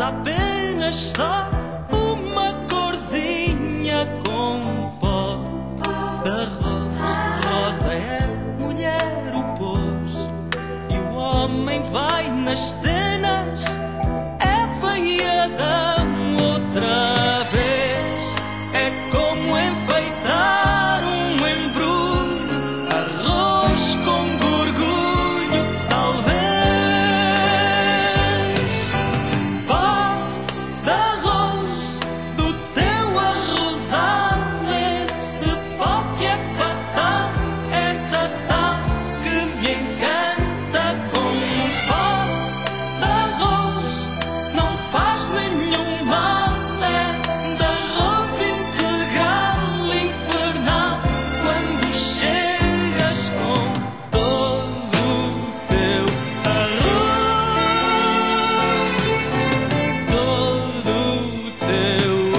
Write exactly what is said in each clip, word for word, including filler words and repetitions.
rosa, apenas só uma corzinha com pó de arroz. Rosa é mulher, o pôs, e o homem vai nas cenas, é feia da outra vez. É como enfeitar um embrulho, arroz com gorgulho, talvez. Pó de arroz do teu arrozal, esse pó que é fatal, essa tal que me encanta. Com um pó de arroz não faz nenhum mal, é de arroz integral, infernal. Quando chegas com todo o teu arroz, todo o teu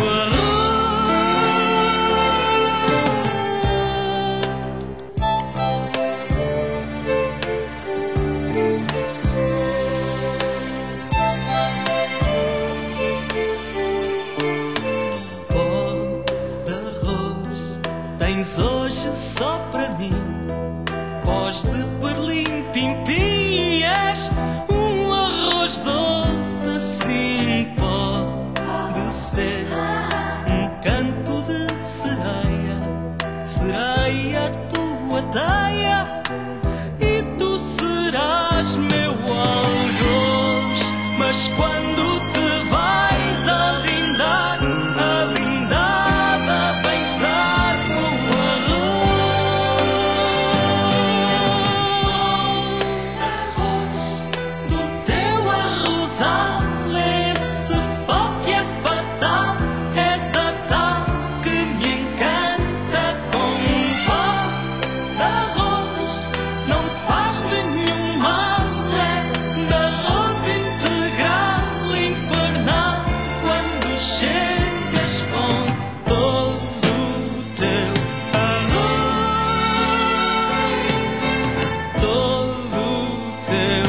pó de arroz tens hoje só para mim. Pós de perlim, pimpim, és um arroz doce assim. Pó de ser um canto de sereia, sereia tua teia, e tu serás meu algoz. Mas quando te vais a lindar, a lindada vens dar com o arroz do teu arrozal, esse pó que é fatal, essa tal que me encanta. Com um pó de arroz não faz nenhum mal, é de arroz integral, infernal. Quando chegas com todo o teu arroz, todo o teu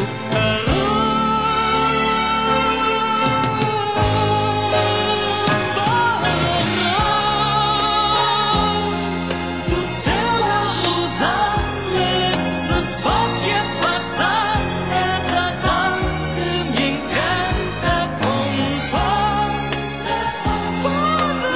arroz, do teu arrozal, esse pó que é fatal, essa tal que me encanta. Com um pó de arroz, pó de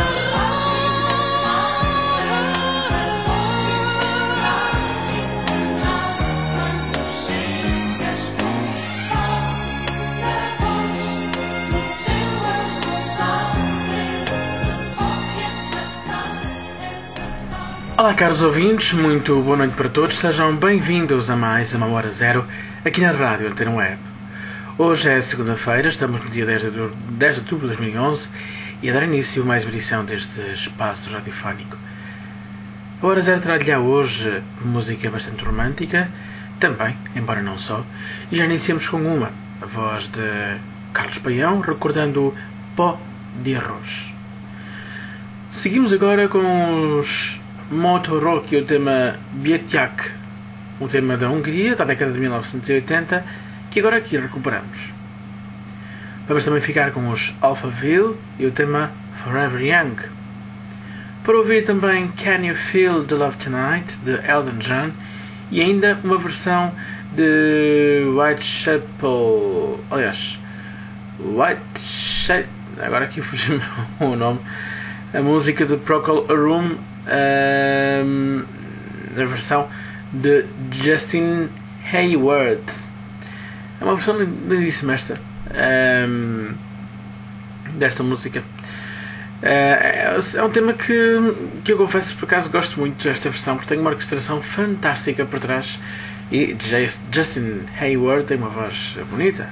Olá, caros ouvintes, muito boa noite para todos. Sejam bem-vindos a mais uma Hora Zero aqui na Rádio Antena Web. Hoje é segunda-feira, estamos no dia dez de outubro de dois mil e onze e a dar início a mais uma edição deste espaço radiofónico. A Hora Zero terá-lhe hoje música bastante romântica, também, embora não só, e já iniciamos com uma, a voz de Carlos Paião, recordando o Pó de Arroz. Seguimos agora com os Motorok e o tema Bietiak, um tema da Hungria, da década de mil novecentos e oitenta, que agora aqui recuperamos. Vamos também ficar com os Alphaville e o tema Forever Young. Para ouvir também Can You Feel the Love Tonight, de Elton John, e ainda uma versão de Whitechapel, aliás, Whitechapel, agora aqui fugiu o nome, a música de Procol Harum, um, a versão de Justin Hayward. É uma versão lindíssima esta, um, desta música. Uh, é um tema que, que eu confesso por acaso gosto muito desta versão, porque tem uma orquestração fantástica por trás e Justin Hayward tem uma voz bonita.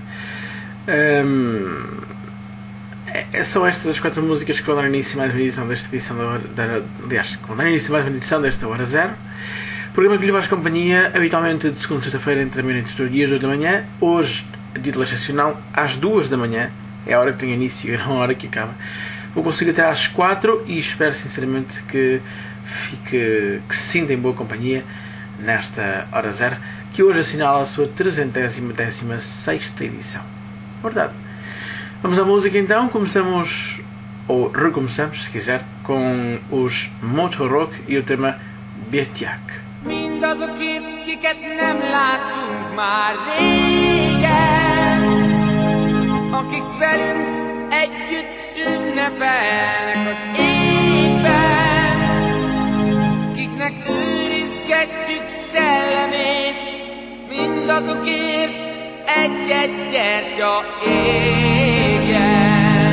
Um, é, são estas as quatro músicas que vão dar início a mais uma edição desta edição da hora, da, aliás, que vão dar início a mais uma edição desta Hora Zero. Programa que lhe faz companhia habitualmente de segunda a sexta-feira entre a meia-noite e as duas da manhã. Hoje, a título excepcional, às duas da manhã, é a hora que tem início e não a hora que acaba. Vou conseguir até às quatro e espero sinceramente que fique, que se sinta em boa companhia nesta Hora Zero, que hoje assinala a sua trezentésima décima sexta edição. Verdade. Vamos à música então, começamos, ou recomeçamos se quiser, com os Motorrock e o tema Birtiak. Mindazokért, kiket nem láttunk már régen, akik velünk együtt ünnepelnek az égben, kiknek őrizgetjük szellemét, mindazokért egy-egy gyertya égjen.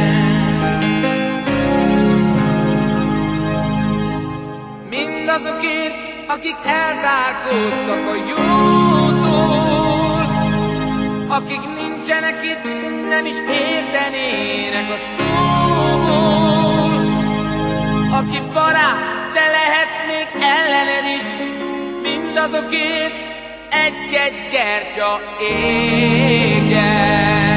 Mindazokért, akik elzárkóztak a jótól, akik nincsenek itt, nem is értenének a szóból, aki barát, de lehet még ellened is, mindazokért egy-egy gyertya égjen.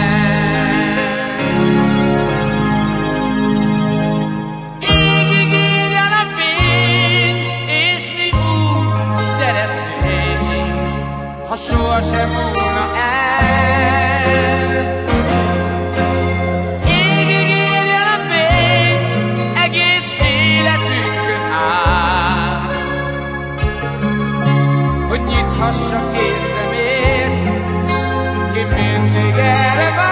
Égig írjan a fény, és mi úgy szeretnénk, ha sohasem múlna el. Égig írjan a fény, egész életünkön át, hogy nyithassa két szemét, ki mindig erre vár.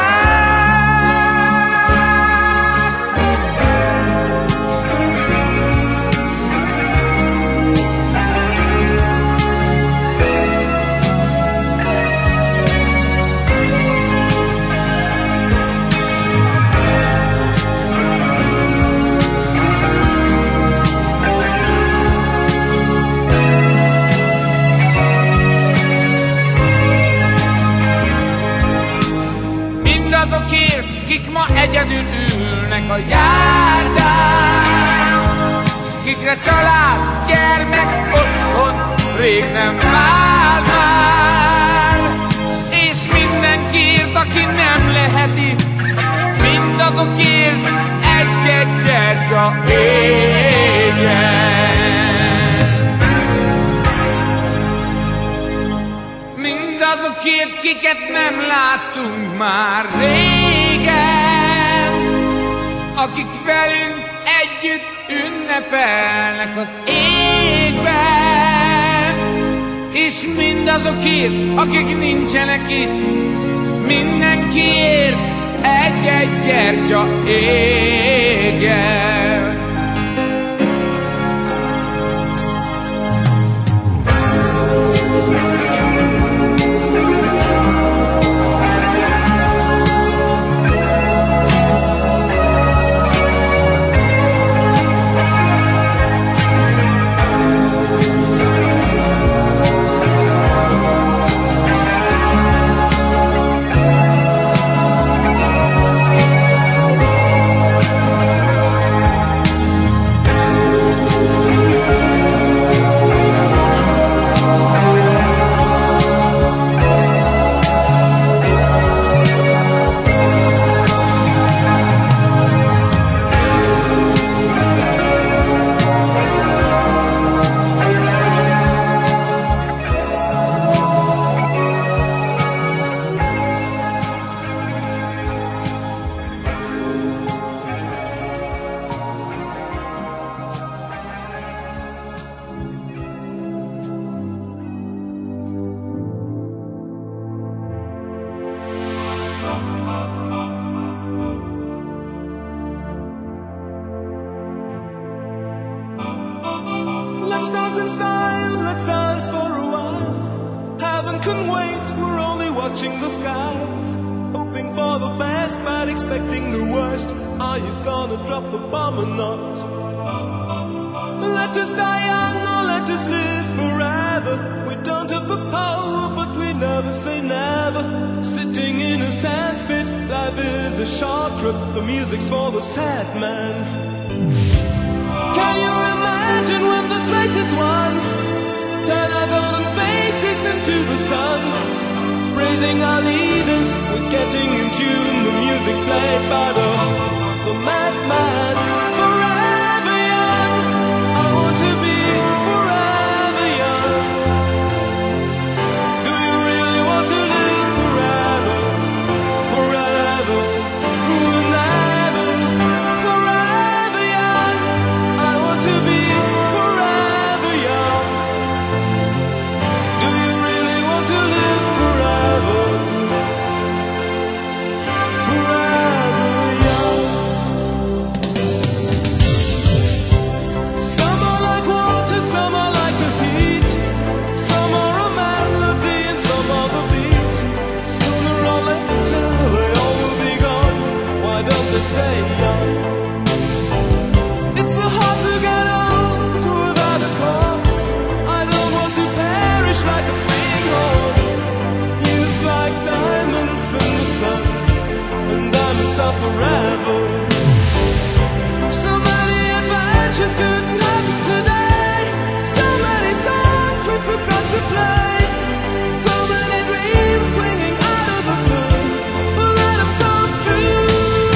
Mindazokért, kik ma egyedül ülnek a járdán, kikre család, gyermek, otthon rég nem vár már, és mindenkiért, aki nem lehet itt, mindazokért egy-egy gyertya égjen. Mindazokért, kiket nem láttunk már régen, akik velünk együtt ünnepelnek az égben, és mindazokért, akik nincsenek itt, mindenkiért egy-egy gyertya égjen. Let's dance in style, let's dance for a while. Heaven can wait, we're only watching the skies. Hoping for the best, but expecting the worst. Are you gonna drop the bomb or not? Let us die young or let us live forever. We don't have the power, but we never say never. Sitting in a sandpit, life is a short trip. The music's for the sad man. Can you imagine when this race is won? Turn our golden faces into the sun. Praising our leaders, we're getting in tune. The music's played by the, the madman. Forever young, I want to be forever young. Do you really want to live forever? Forever, forever. stay young. It's so hard to get old without a cause. I don't want to perish like a fleeing horse. Youth like diamonds in the sun, and diamonds are forever. So many adventures couldn't happen today. So many songs we forgot to play. So many dreams swinging out of the blue. But let them come true.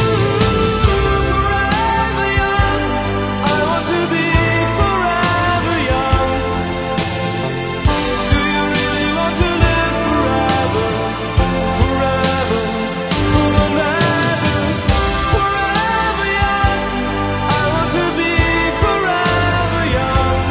Forever young, I want to be forever young. Do you really want to live forever? Forever, forever, forever young. I want to be forever young.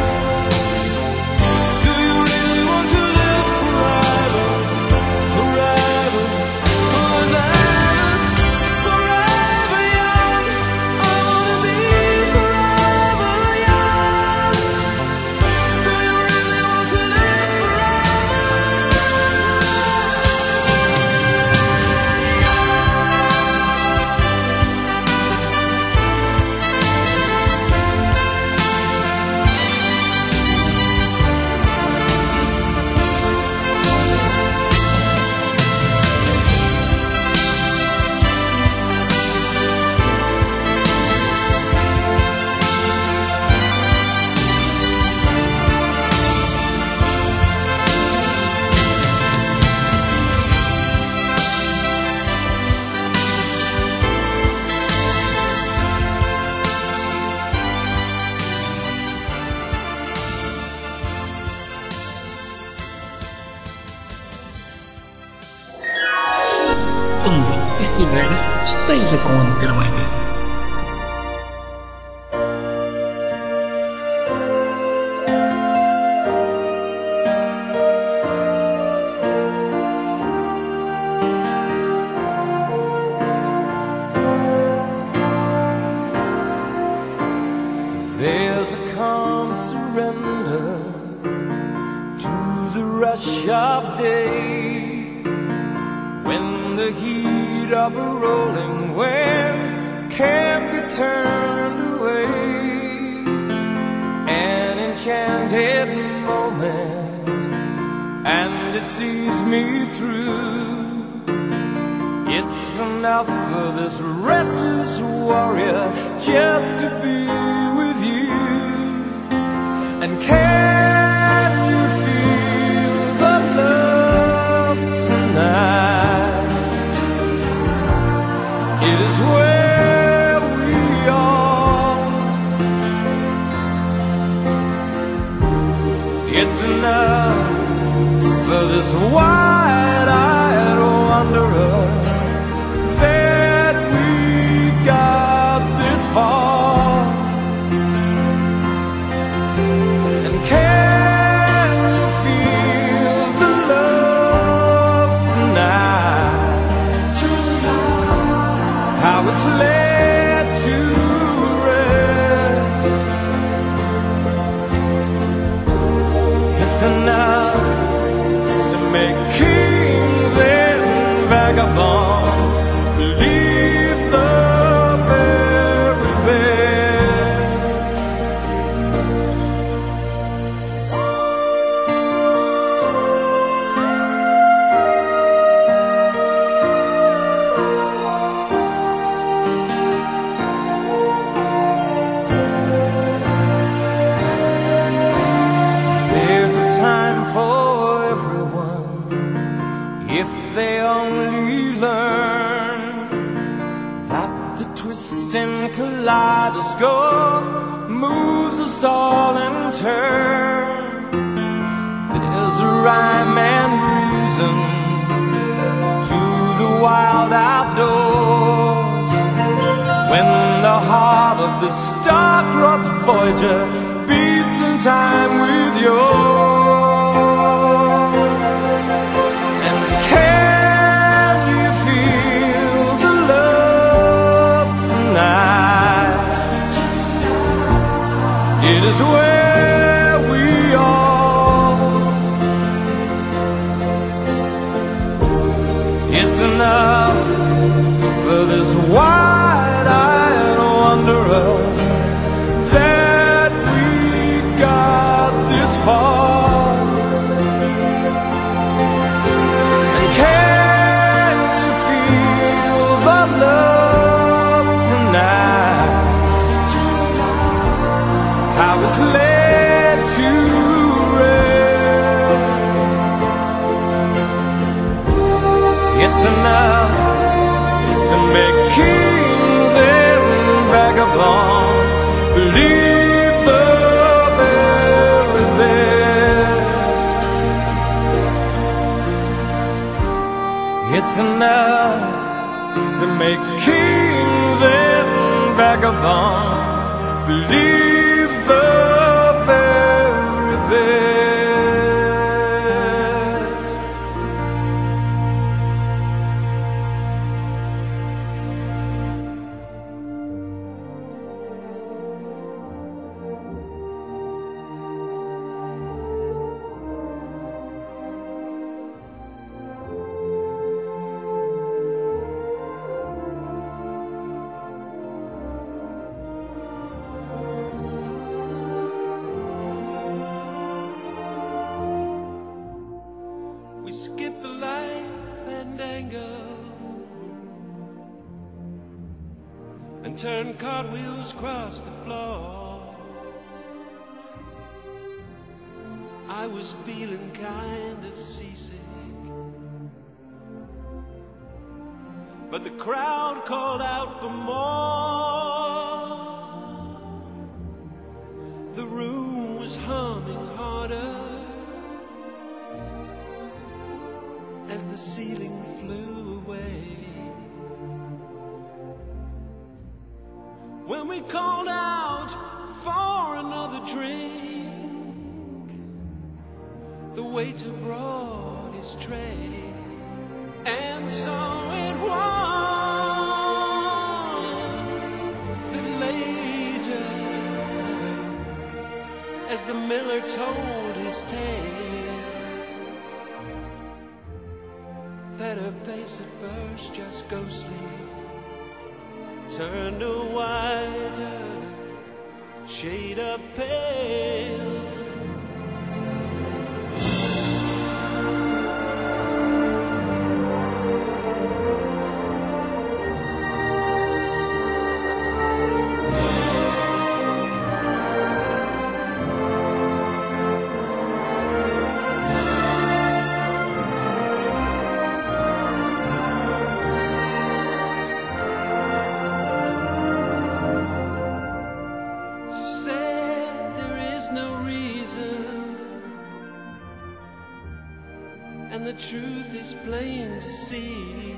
Do you really want to live forever? Forever, forever, forever young. I want to be forever young. Do you really want to live Onde estiver, esteja com a Antena Web. There's a calm surrender to the rush of day, when the heat of a rolling wave can't be turned away. An enchanted moment, and it sees me through. It's enough for this restless warrior just to be with you. And can you feel the love tonight? It is where we are. It's enough for this wide-eyed wanderer that we got this far. And can you feel the love tonight? How it's laid to rest. It's enough to make kings and vagabonds believe the very best. There's a time for everyone if they only learn that the twisting kaleidoscope moves us all in turn. There's a rhyme and reason to the wild outdoors, when the heart of the star-crossed Voyager beats in time with yours. And can you feel the love tonight? It is where we are. It's enough for this wide laid to rest. It's enough to make kings and vagabonds believe the very best. It's enough to make kings and vagabonds believe the very best. We skip the life and anger and turn cartwheels across the floor. I was feeling kind of seasick, but the crowd called out for more. The room was humming harder as the ceiling flew away. When we called out for another drink, the waiter brought his tray, and so it was that later, as the miller told his tale, that her face at first just ghostly turned a whiter shade of pale. And the truth is plain to see,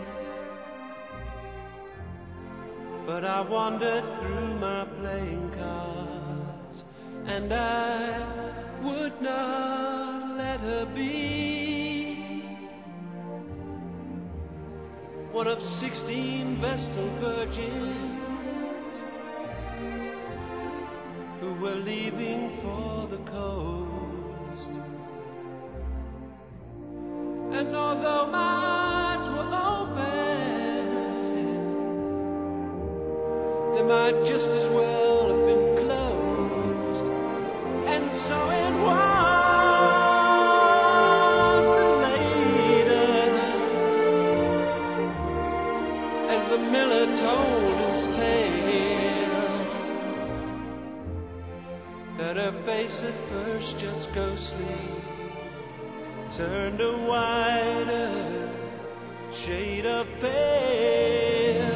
but I wandered through my playing cards, and I would not let her be one of sixteen Vestal virgins who were leaving for the coast. And although my eyes were open, they might just as well have been closed. And so it was that later, as the miller told his tale, that her face at first just ghostly turned a whiter shade of pale.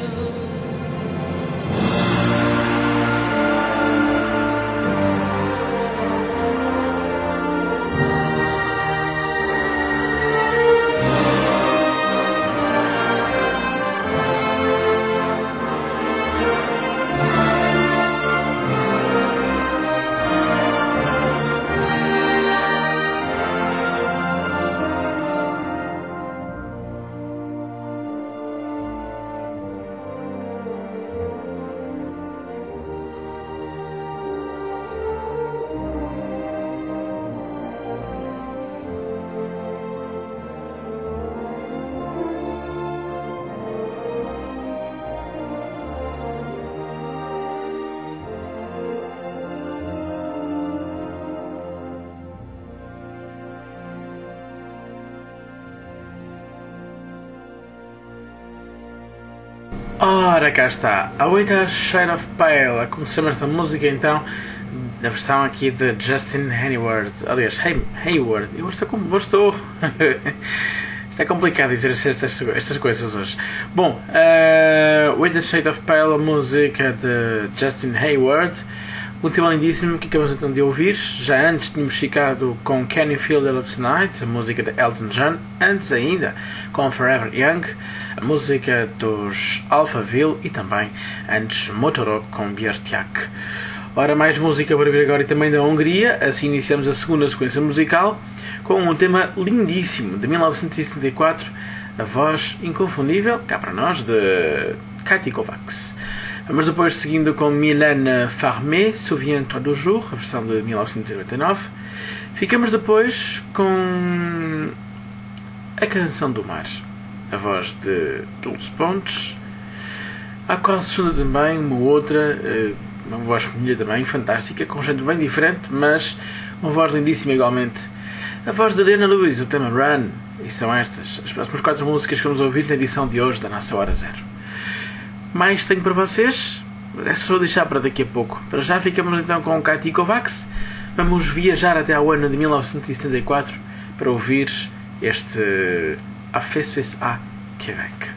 Ora, cá está, A Whiter Shade of Pale, a começar esta música então, da versão aqui de Justin Hayward. Aliás, Hay Hayward. Eu estou. Eu estou está complicado dizer estas, estas coisas hoje. Bom, uh, With the Shade of Pale, a música de Justin Hayward. Um tema lindíssimo que acabamos então de ouvir. Já antes tínhamos ficado com Can You Feel the Love Tonight, a música de Elton John. Antes ainda com Forever Young, a música dos Alphaville. E também antes Motorok com Björk. Ora, mais música para vir agora e também da Hungria. Assim iniciamos a segunda sequência musical com um tema lindíssimo de mil novecentos e setenta e quatro, a voz inconfundível, cá para nós, de Katie Kovacs. Vamos depois seguindo com Mylène Farmer, Souviens-toi du jour, a versão de mil novecentos e noventa e nove. Ficamos depois com a Canção do Mar, a voz de Dulce Pontes. Há quase segunda também, uma outra, uma voz feminina também, fantástica, com um género bem diferente, mas uma voz lindíssima igualmente. A voz de Leona Lewis, o tema Run. E são estas as próximas quatro músicas que vamos ouvir na edição de hoje da nossa Hora Zero. Mais tenho para vocês, mas essas vou deixar para daqui a pouco. Para já ficamos então com Katie Kovacs. Vamos viajar até ao ano de mil novecentos e setenta e quatro para ouvir este A Festival à Québec.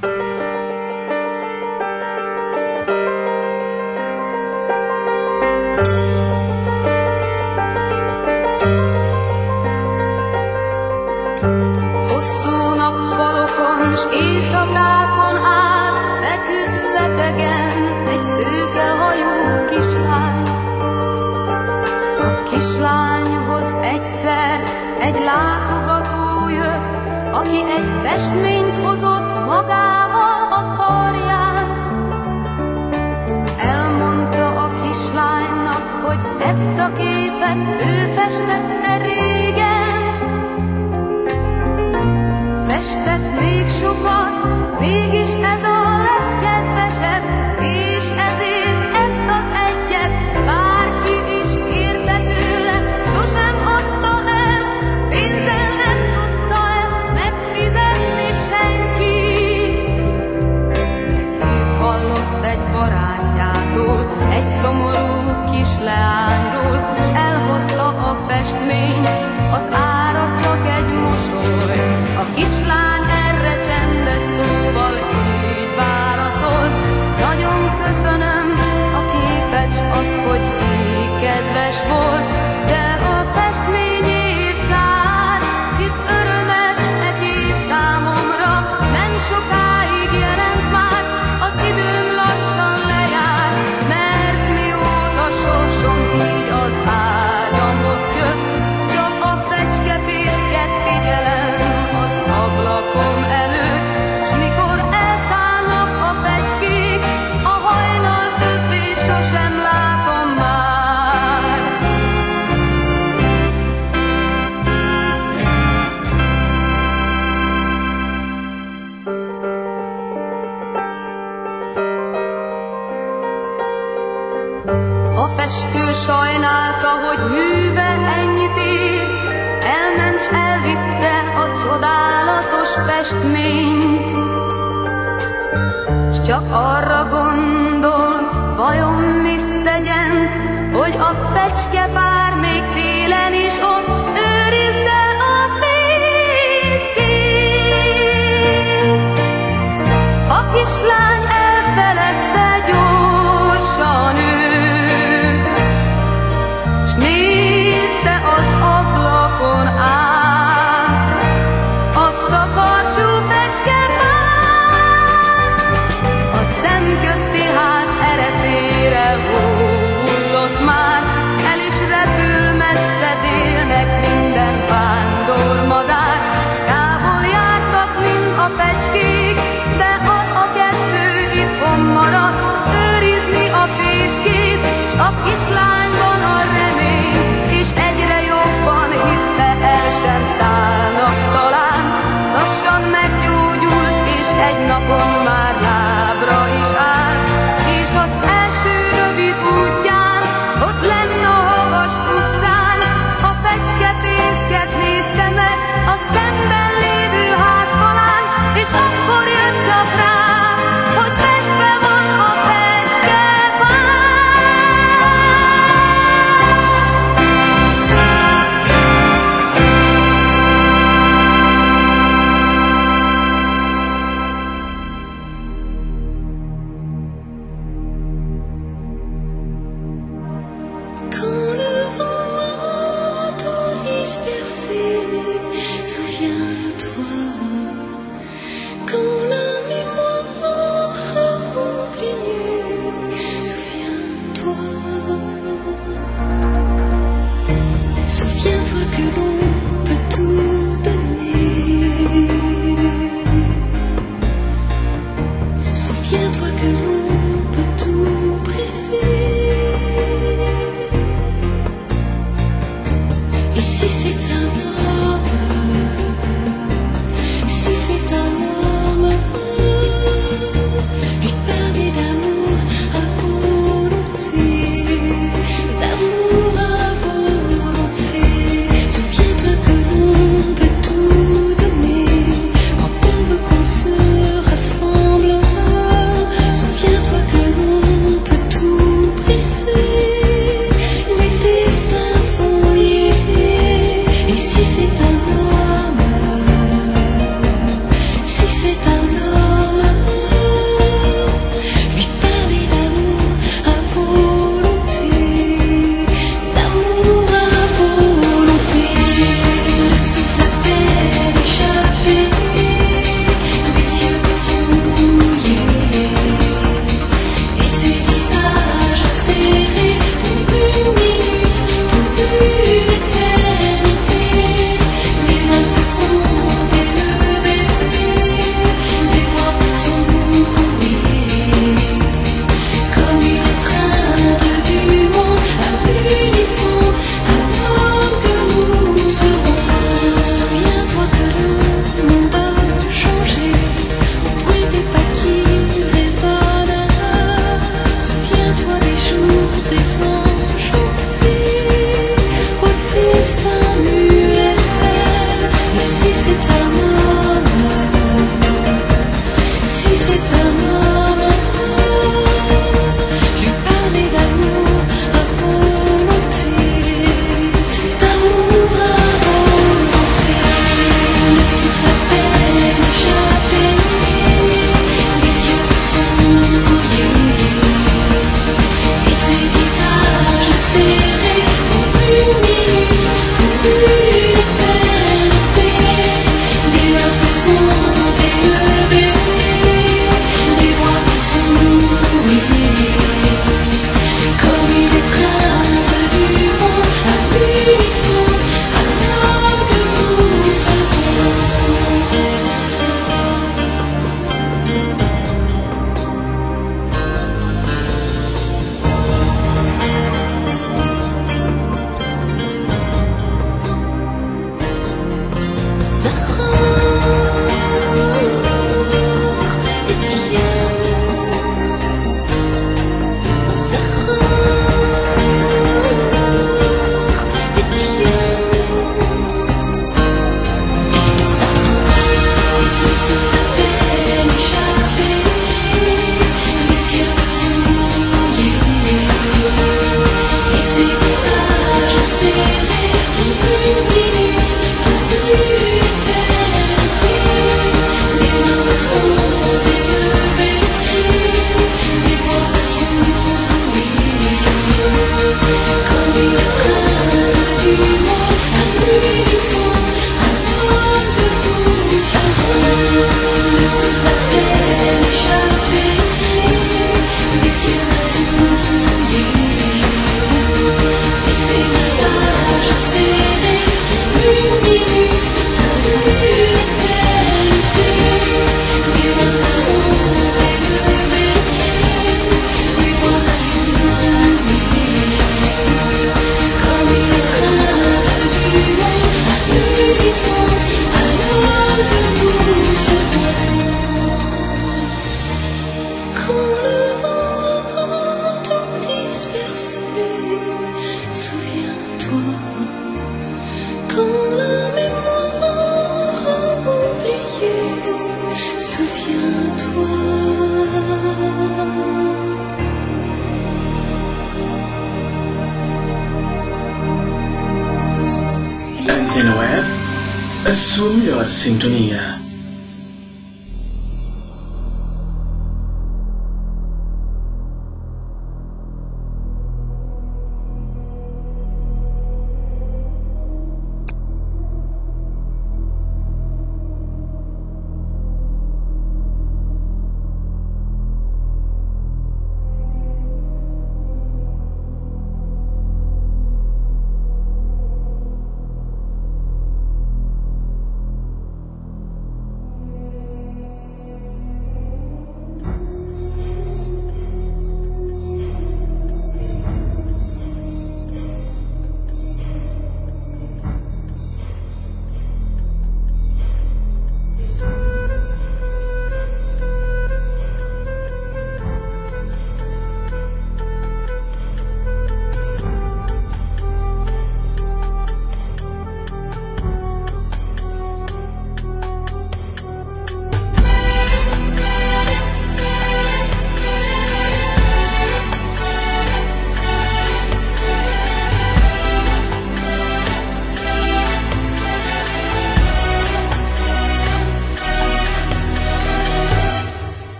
S éjszakákon át feküdt betegen egy szőke hajú kislány. A kislányhoz egyszer egy látogató jött, aki egy festményt hozott magával a karján. Elmondta a kislánynak, hogy ezt a képet ő festette régen. Festett még sokat, mégis ez a legkedvesebb, és ezért ezt az egyet bárki is kérte tőle, sosem adta el, pénzzel nem tudta ezt megfizetni senki. Egy hírt hallott egy barátjától, egy szomorú kis leányról, s elhozta a festményt, az ára csak egy mosoly. A kislány erre csendes szóval így válaszolt: nagyon köszönöm a képet, s azt, hogy így kedves volt, de a festmény épp kár, hisz örömet e kép számomra nem sokáig jelent már, az időm lassan lejár, mert mióta sorsom így az ágyamhoz köt, csak a fecskefészket figyelem az ablakom előtt, s mikor elszállnak a fecskék, a hajnal többé sosem látom már. A festő sajnálta, hogy műve ennyit ér, elment s elvitte a csodálatos festményt. S csak arra gondolt, vajon mit tegyen, hogy a fecskepár még télen is ott őrizze a fészkét. A kislány elfeledte gyorsan őt, s nézte az ablakon át azt a karcsú fecskepárt. A szemközti ház ereszére hullott már, el is repül messze délnek minden vándormadár. Távol jártak mind a fecskék, de az a kettő itthon maradt, őrizni a fészkét, s a kislányban a remény, és egyre jobban hitte, el sem szállnak talán. Lassan meggyógyult, és egy napon már lábra is áll, és az első rövid útján, ott lenn a havas utcán, a fecskefészket nézte meg a szemben lévő házfalán, és akkor jött csak rá, hogy festve van a fecskepár. Souviens-toi que l'on peut tout briser. Et si c'est un homme, si c'est un homme, lui parler d'amour à volonté, d'amour à volonté. Souviens-toi que l'on peut tout donner quand on veut qu'on se rassemble. Souviens-toi que l'on peut tout briser. Les destins sont liés. Et si c'est un homme, si c'est un homme, lui parler d'amour à volonté, d'amour à volonté. Le souffle à peine échappé, les yeux sont mouillés, et ses visages serrés pour une minute, pour une éternité. Les mains se sont élevées, les voix sont mouillées, comme une étreinte du monde à l'unisson, alors que nous serons. Souviens-toi que le monde a changé au bruit des pas qui résonnent. Souviens-toi des jours désenchantés, au destin muet. Et si c'est un homme, si c'est un homme, lui parler d'amour à volonté, d'amour à volonté. Le souffle à peine échappé, les yeux sont mouillés, et ses visages serrés pour une minute, pour une éternité. Les mains se sont élevées, les voix sont mouillées, comme une étreinte du monde à l'unisson, alors que nous serons. Le souffle à peine échappé, les yeux sont mouillés, et ses visages serrés pour une minute, pour une éternité. Les mains se sont élevées, les voix sont mouillées, comme une étreinte du monde à l'unisson, alors que nous serons. Le souffle à peine échappé, les yeux sont mouillés, et ses visages serrés pour une minute, pour une éternité. Les mains se sont élevées, les voix sont mouillées, comme une étreinte du monde à l'unisson, alors que nous serons. Quand le vent aura tout dispersé, souviens-toi. Quand la mémoire a oublié, souviens-toi. Antena Web, a sua melhor sintonia.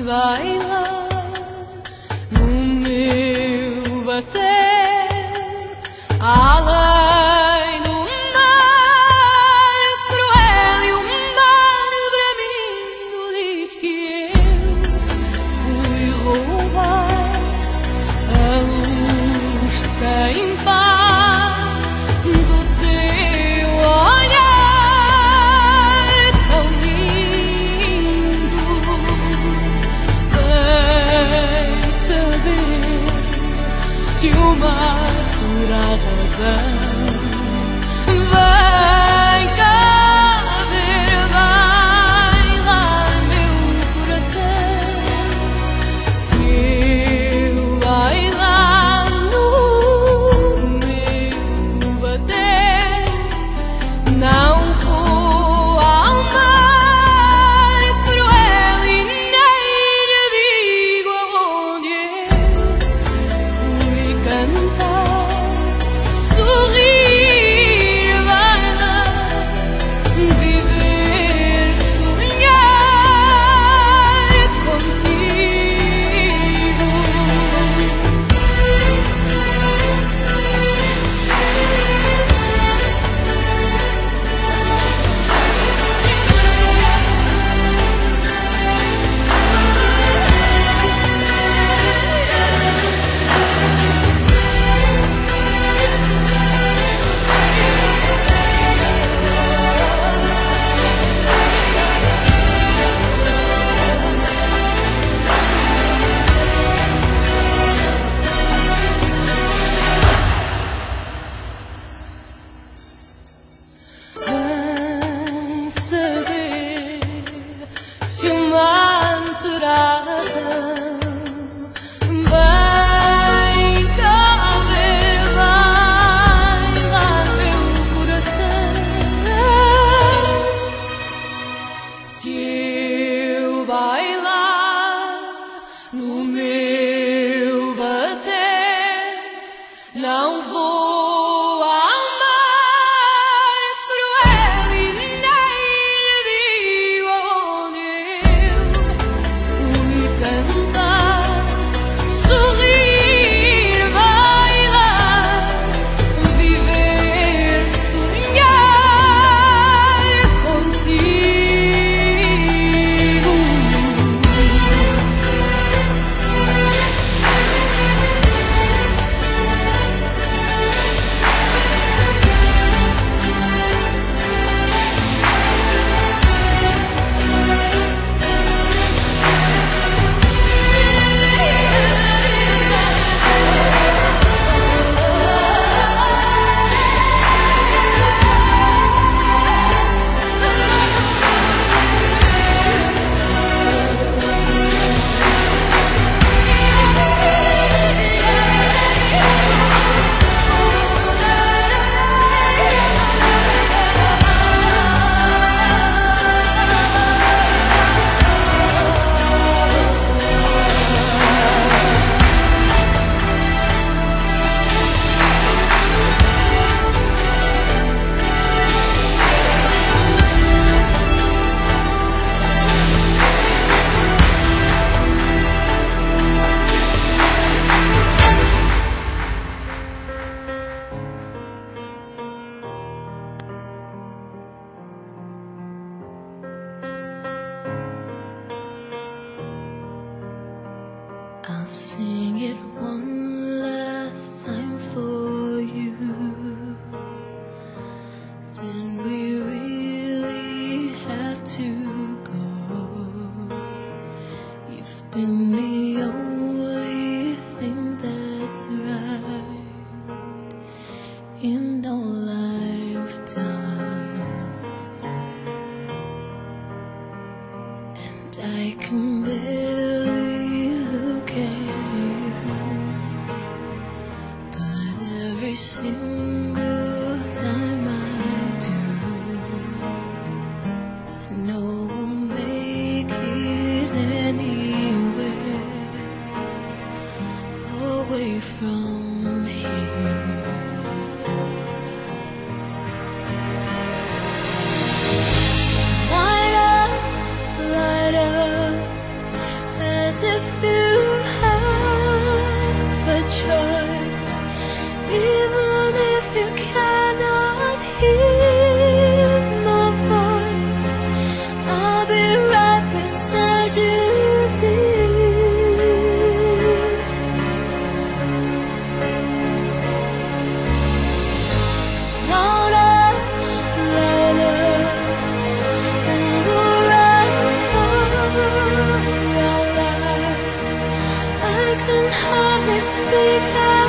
bailar no meu bater, além do mar cruel e o mar bramindo diz que eu fui roubar a luz sem par do teu olhar tão lindo. Vem saber se o mar terá razão. Vem cá ver bailar meu coração. Se eu bailar no meu bater, não vou ao mar cruel e nem lhe digo aonde eu fui cantar, sorrir, bailar, viver, sonhar contigo. Vem saber se o mar terá razão. Vem cá ver bailar meu coração. Se eu bailar no meu bater, não vou ao mar cruel e nem lhe digo aonde eu fui cantar, sorrir, bailar, viver, sonhar contigo. I'll sing it one last time for you. Then we really have to go. You've been the only thing that's right in all I've done, and I can barely look at you, but every single time I do, I know we'll make it anywhere away from here. Light up, light up, and beside you, dear. Louder, louder, and we'll run for your lives. I can hardly speak,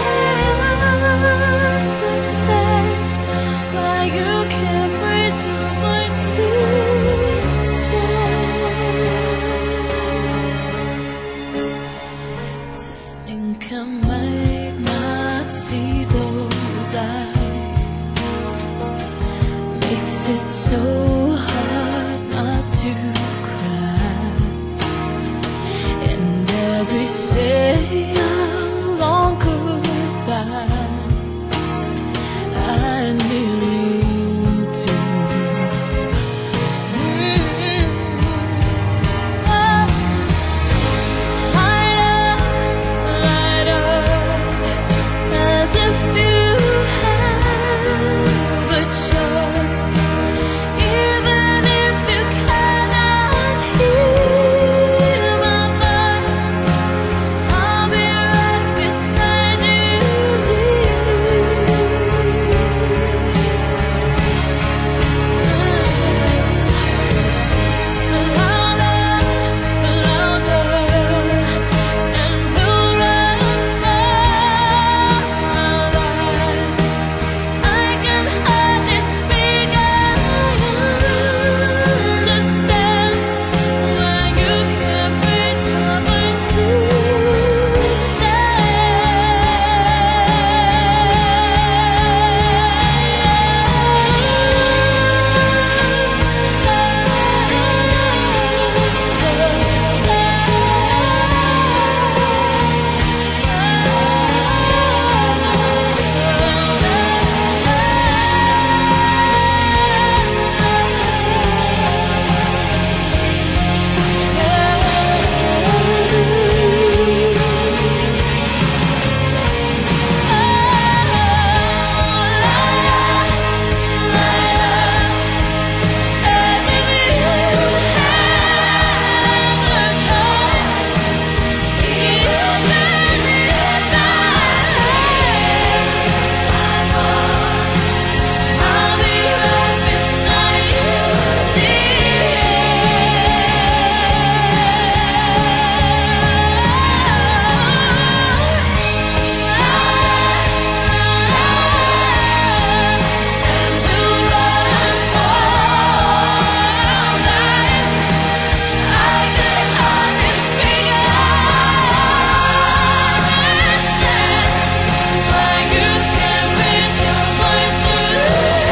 I understand why you can't raise your voice to say. To think I might not see those eyes makes it so hard not to cry. And as we say our long goodbyes, I nearly do. Mm-hmm. Oh. Higher, lighter, as if you have a choice. Even if you cannot hear my voice, I'll be right beside you, dear. Louder, louder, and we'll run for our lives. I can hardly speak, I understand why you can't raise your voice to as if you have a choice. Even if I I'll be right beside you, and we'll run for our lives. I can hardly speak, I understand why you can't raise your voice to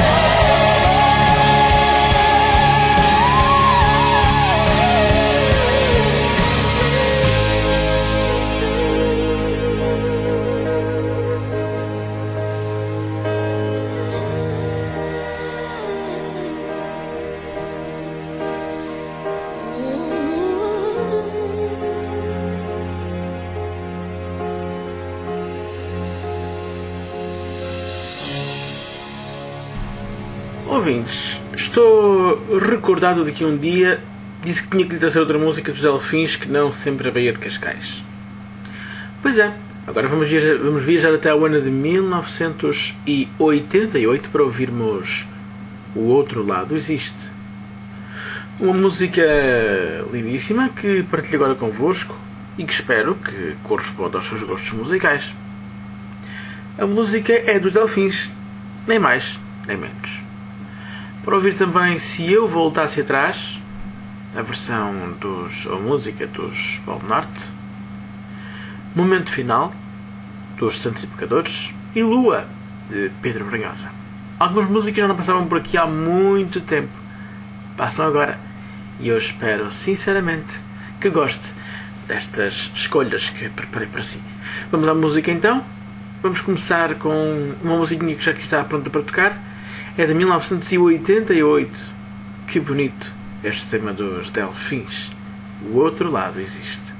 Ouvintes, estou recordado de que um dia disse que tinha que lhe trazer outra música dos Delfins que não Sempre a Baía de Cascais. Pois é, agora vamos viajar, vamos viajar até ao ano de mil novecentos e oitenta e oito para ouvirmos O Outro Lado Existe. Uma música lindíssima que partilho agora convosco e que espero que corresponda aos seus gostos musicais. A música é dos Delfins, nem mais, nem menos. Para ouvir também Se Eu Voltasse Atrás, a versão dos, a música dos Polo Norte, Momento Final, dos Santos e Pecadores, e Lua, de Pedro Brunhosa. Algumas músicas já não passavam por aqui há muito tempo. Passam agora. E eu espero, sinceramente, que goste destas escolhas que preparei para si. Vamos à música então. Vamos começar com uma musiquinha que já aqui está pronta para tocar. É de mil novecentos e oitenta e oito. Que bonito este tema dos Delfins. O Outro Lado Existe.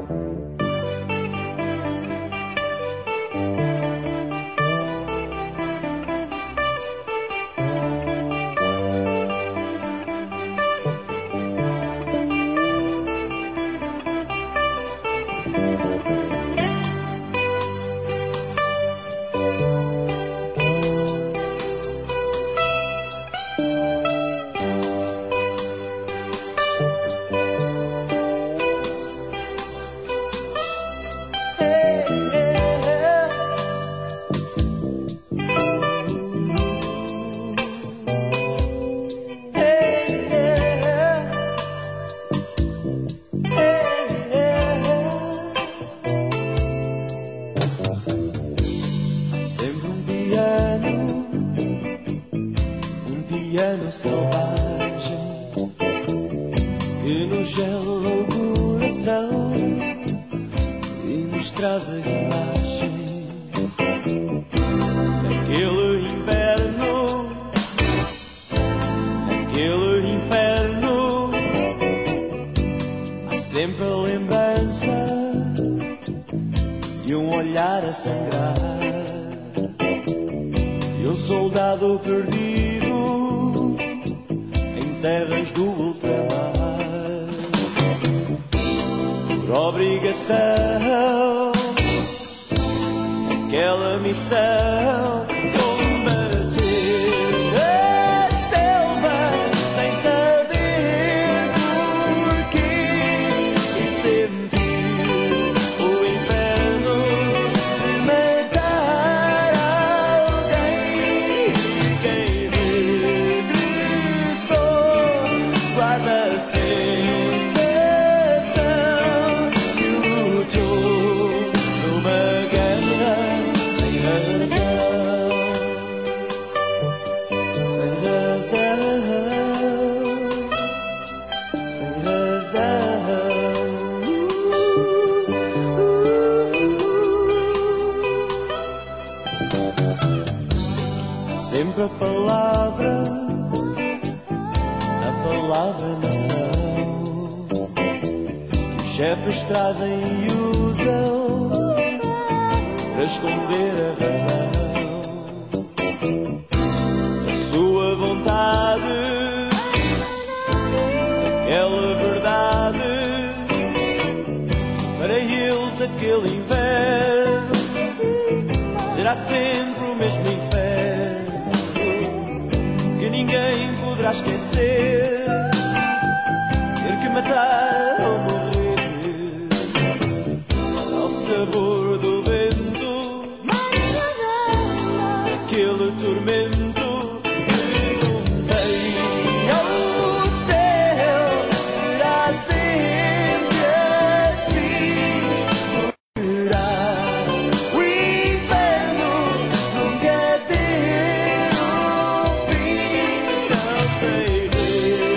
Sempre a palavra, a palavra nação, que os chefes trazem e usam para esconder a razão, a sua vontade, aquela verdade, para eles aquele inverno será sempre o mesmo inferno que ninguém poderá esquecer, ter que matar ou morrer ao sabor do vento, aquele tormento. Perguntei ao céu, será sempre assim? Será o inverno nunca ter um fim? Não sei.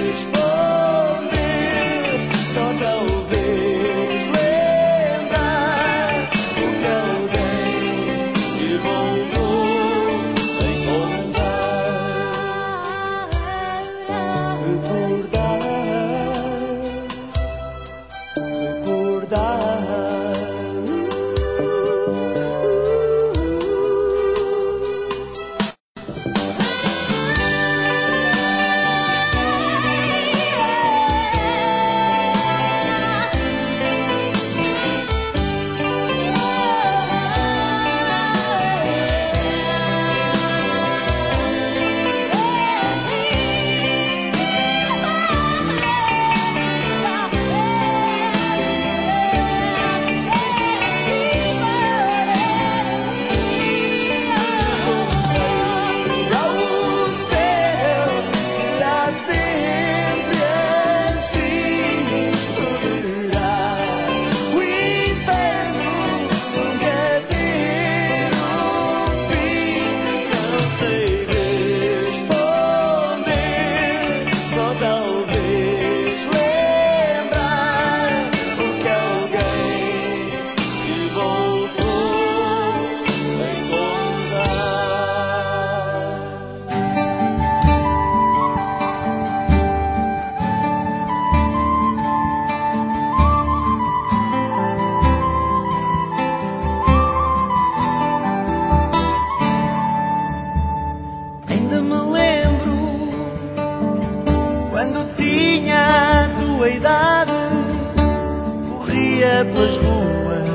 Quando tinha a tua idade, corria pelas ruas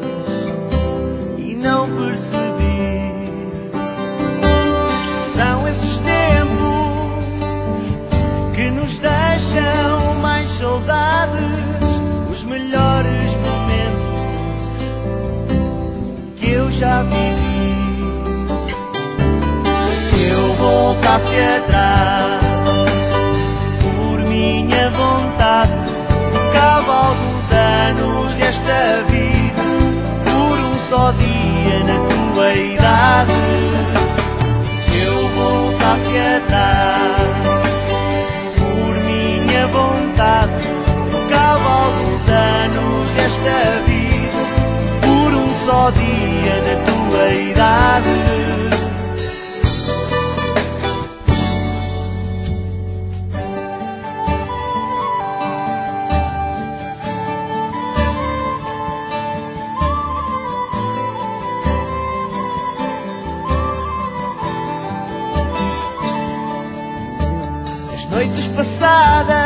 e não percebi. São esses tempos que nos deixam mais saudades, os melhores momentos que eu já vivi. Se eu voltasse atrás, por minha vontade, trocava alguns anos desta vida por um só dia na tua idade. Se eu voltasse atrás, por minha vontade, trocava alguns anos desta vida por um só dia na tua idade. Noites passadas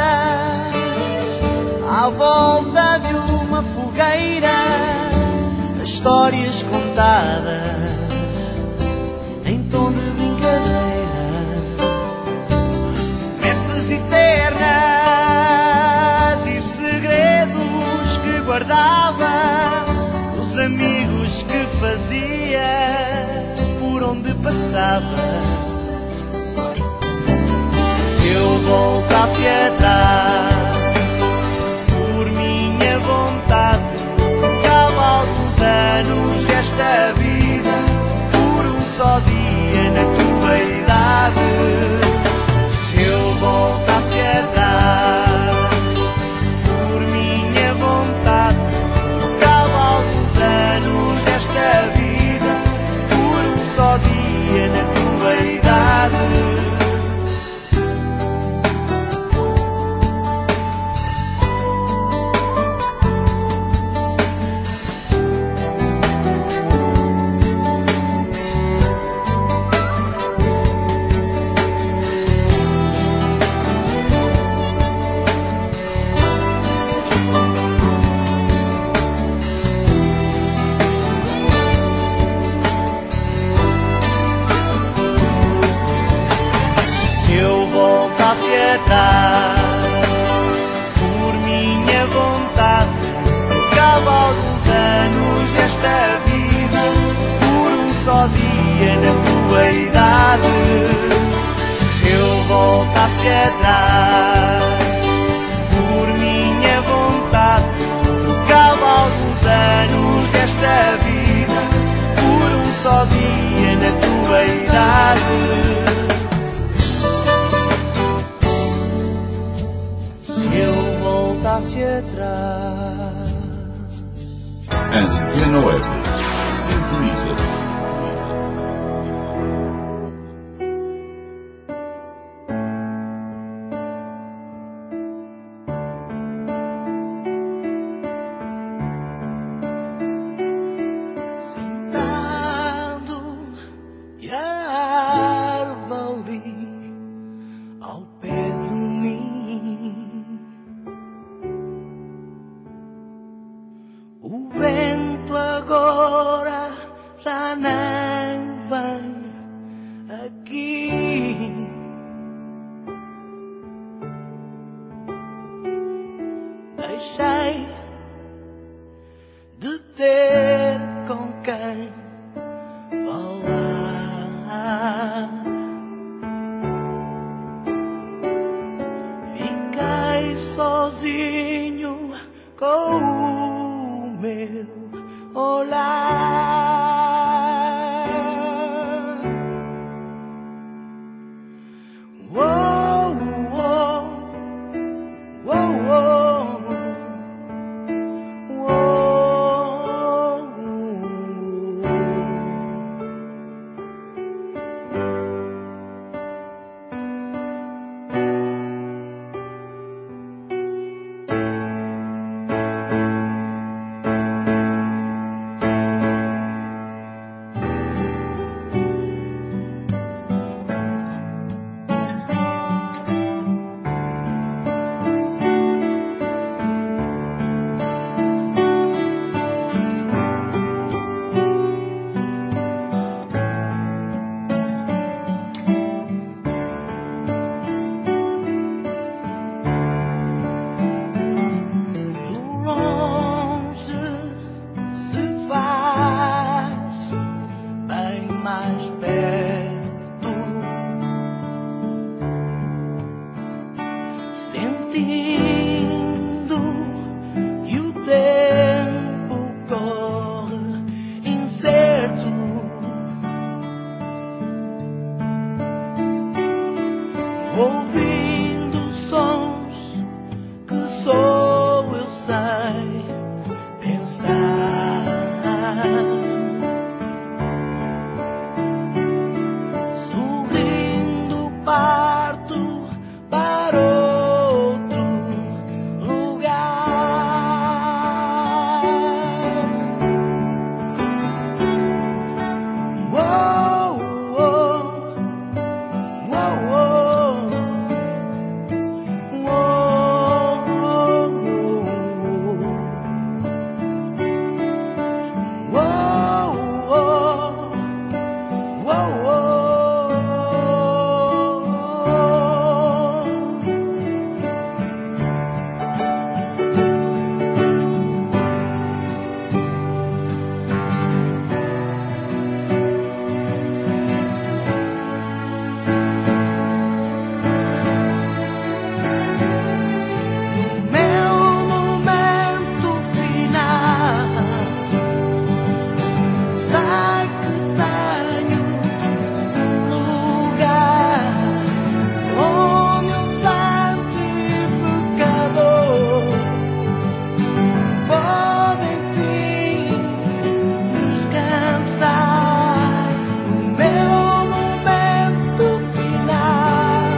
à volta de uma fogueira, as histórias contadas em tom de brincadeira, promessas eternas e segredos que guardava, os amigos que fazia por onde passava. Se eu voltasse atrás, por minha vontade, trocava alguns anos desta vida por um só dia na tua idade. Se eu voltasse atrás, por minha vontade, trocava alguns anos desta vida por um só dia na tua idade. Por minha vontade, trocava alguns anos desta vida por um só dia na tua idade. Se eu voltasse atrás, por minha vontade, trocava alguns anos desta vida por um só dia na tua idade. Atrás. Antena Web sintoniza. Sentado e a árvore ali ao pé de mim, o vento agora já nem vem aqui. Deixei de ter com quem falar. Fiquei sozinho com o meu olhar. Oh, oh, oh, oh, oh. sentindo que o tempo corre incerto. Ouvindo sons que só eu sei pensar. Sorrindo parto para outro lugar. Uou, uou, uou, uou, uou, uou, uou. Meu momento final, sei que tenho um lugar onde um santo e pecador pode enfim descansar. Meu momento final,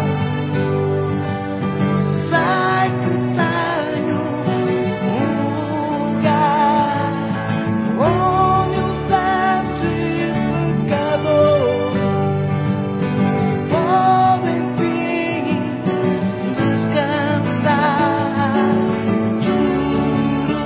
sei que tenho um lugar onde um santo e pecador pode enfim descansar. Turu,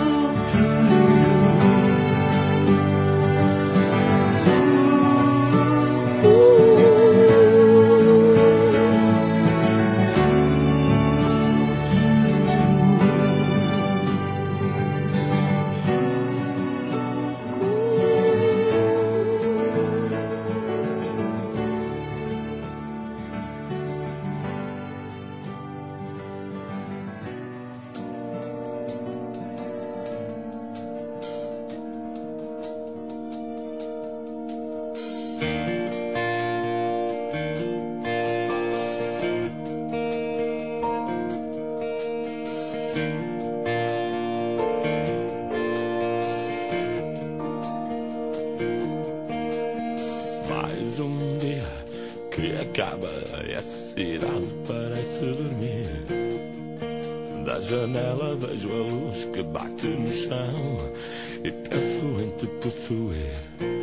Mais um dia que acaba e a cidade parece dormir. Da janela vejo a luz que bate no chão e penso em te possuir.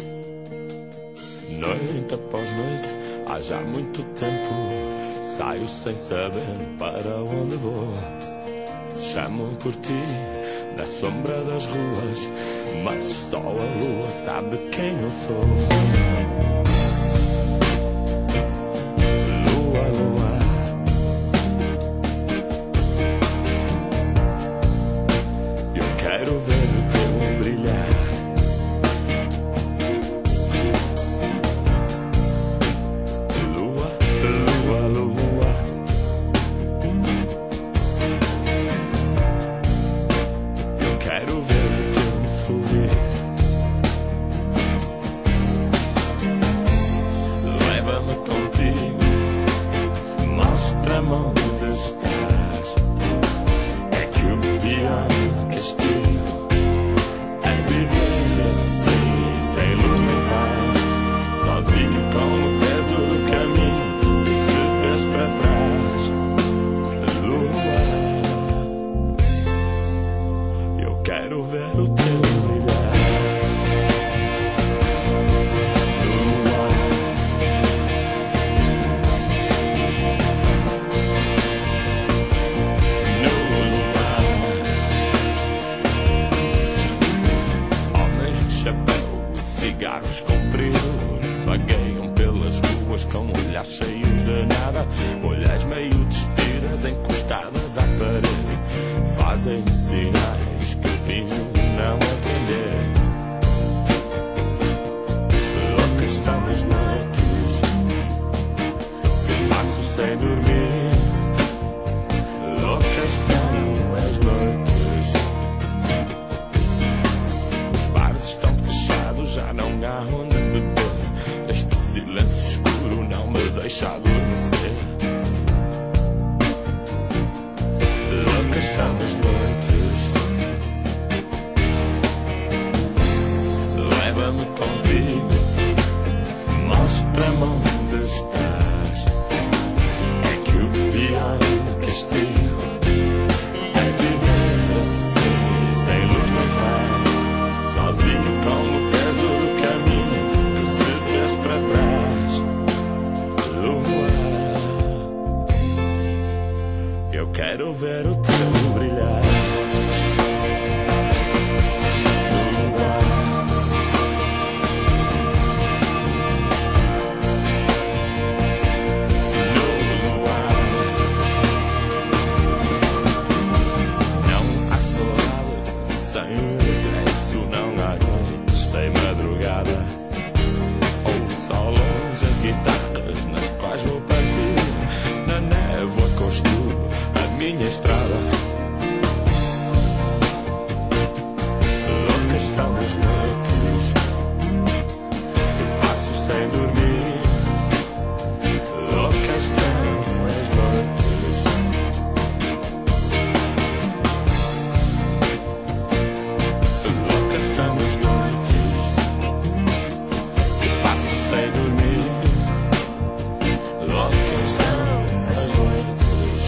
Noite após noite, há já muito tempo, saio sem saber para onde vou. Chamo por ti da sombra das ruas, mas só a lua sabe quem eu sou. Lua, lua, eu quero ver o teu brilhar. Lua, lua, lua, eu quero ver o teu sorrir. Leva-me contigo, mostra-me onde estás. É que o pior castigo é viver assim, sem luz nem paz, sozinho com o peso do caminho que se vês para trás. Lua, eu quero ver o teu brilhar. Lua, no luar. Homens de chapéu e cigarros compridos vagueiam pelas ruas com olhares cheios de nada. Olhais meio despidas encostadas à parede, fazem sinais que finjo não atender. Loucas são as noites que passo sem dormir. Loucas deixa adormecer. Loucas são as noites, leva-me contigo, mostra-me onde estás. É que o pior castigo é viver assim, sem luz nem paz, sozinho com o peso do caminho que se vês para trás. Lua, eu quero ver o teu brilhar. Minha estrada, loucas estão as noites que passo sem dormir. Loucas são as noites, loucas são as noites que passo sem dormir. Loucas são as noites.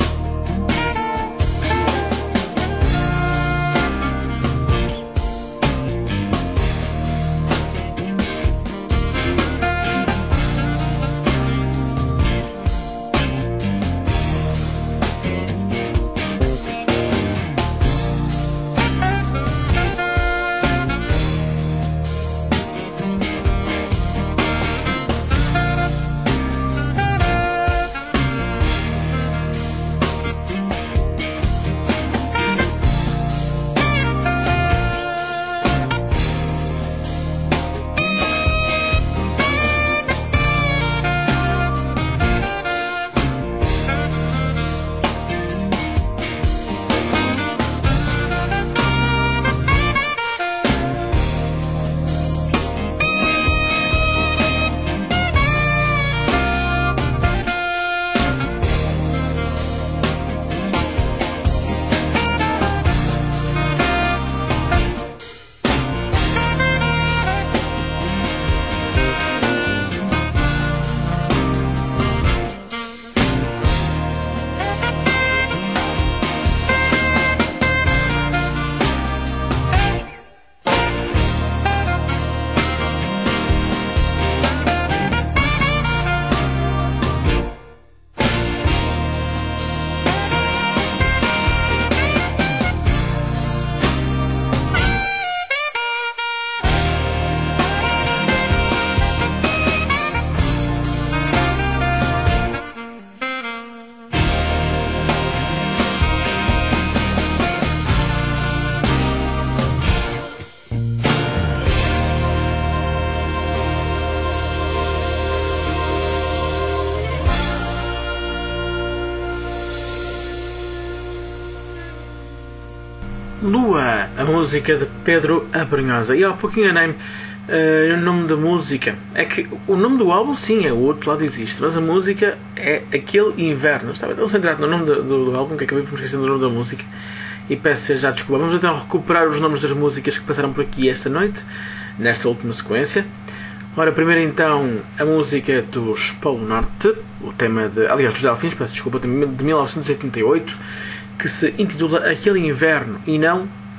Lua, a música de Pedro Abrunhosa. E há pouquinho enganei-me uh, no nome da música. É que o nome do álbum, sim, é o outro lado existe, mas a música é Aquele Inverno. Estava tão centrado no nome do, do, do álbum que acabei por me esquecer do nome da música. E peço já desculpa. Vamos então recuperar os nomes das músicas que passaram por aqui esta noite, nesta última sequência. Ora, primeiro então a música dos Polo Norte, o tema de, aliás, dos Delfins, peço desculpa, de mil novecentos e oitenta e oito, que se intitula Aquele Inverno e não,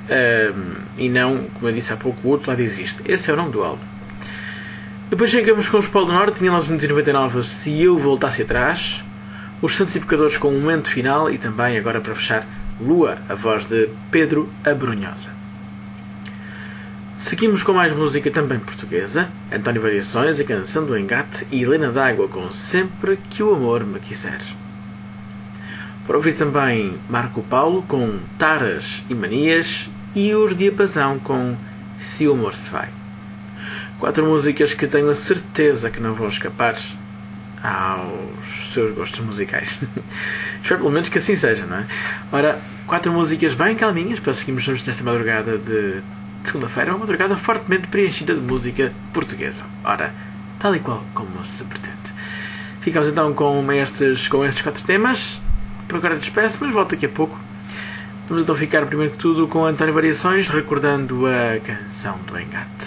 um, e não, como eu disse há pouco, o outro lado existe. Esse é o nome do álbum. Depois chegamos com os Polo Norte, mil novecentos e noventa e nove, Se Eu Voltasse Atrás, os Santos e Pecadores com um momento final e também, agora para fechar, Lua, a voz de Pedro Abrunhosa. Seguimos com mais música também portuguesa, António Variações, a Canção do Engate e Helena D'Água com Sempre que o Amor Me Quiser. Para ouvir também Marco Paulo com Taras e Manias e os Diapasão com Se o Amor Se Vai. Quatro músicas que tenho a certeza que não vão escapar aos seus gostos musicais. Espero pelo menos que assim seja, não é? Ora, quatro músicas bem calminhas para seguirmos juntos nesta madrugada de segunda-feira, uma madrugada fortemente preenchida de música portuguesa. Ora, tal e qual como se pretende. Ficamos então com estes, com estes quatro temas. Por agora despeço, mas volto daqui a pouco. Vamos então ficar primeiro que tudo com António Variações, recordando a canção do Engate.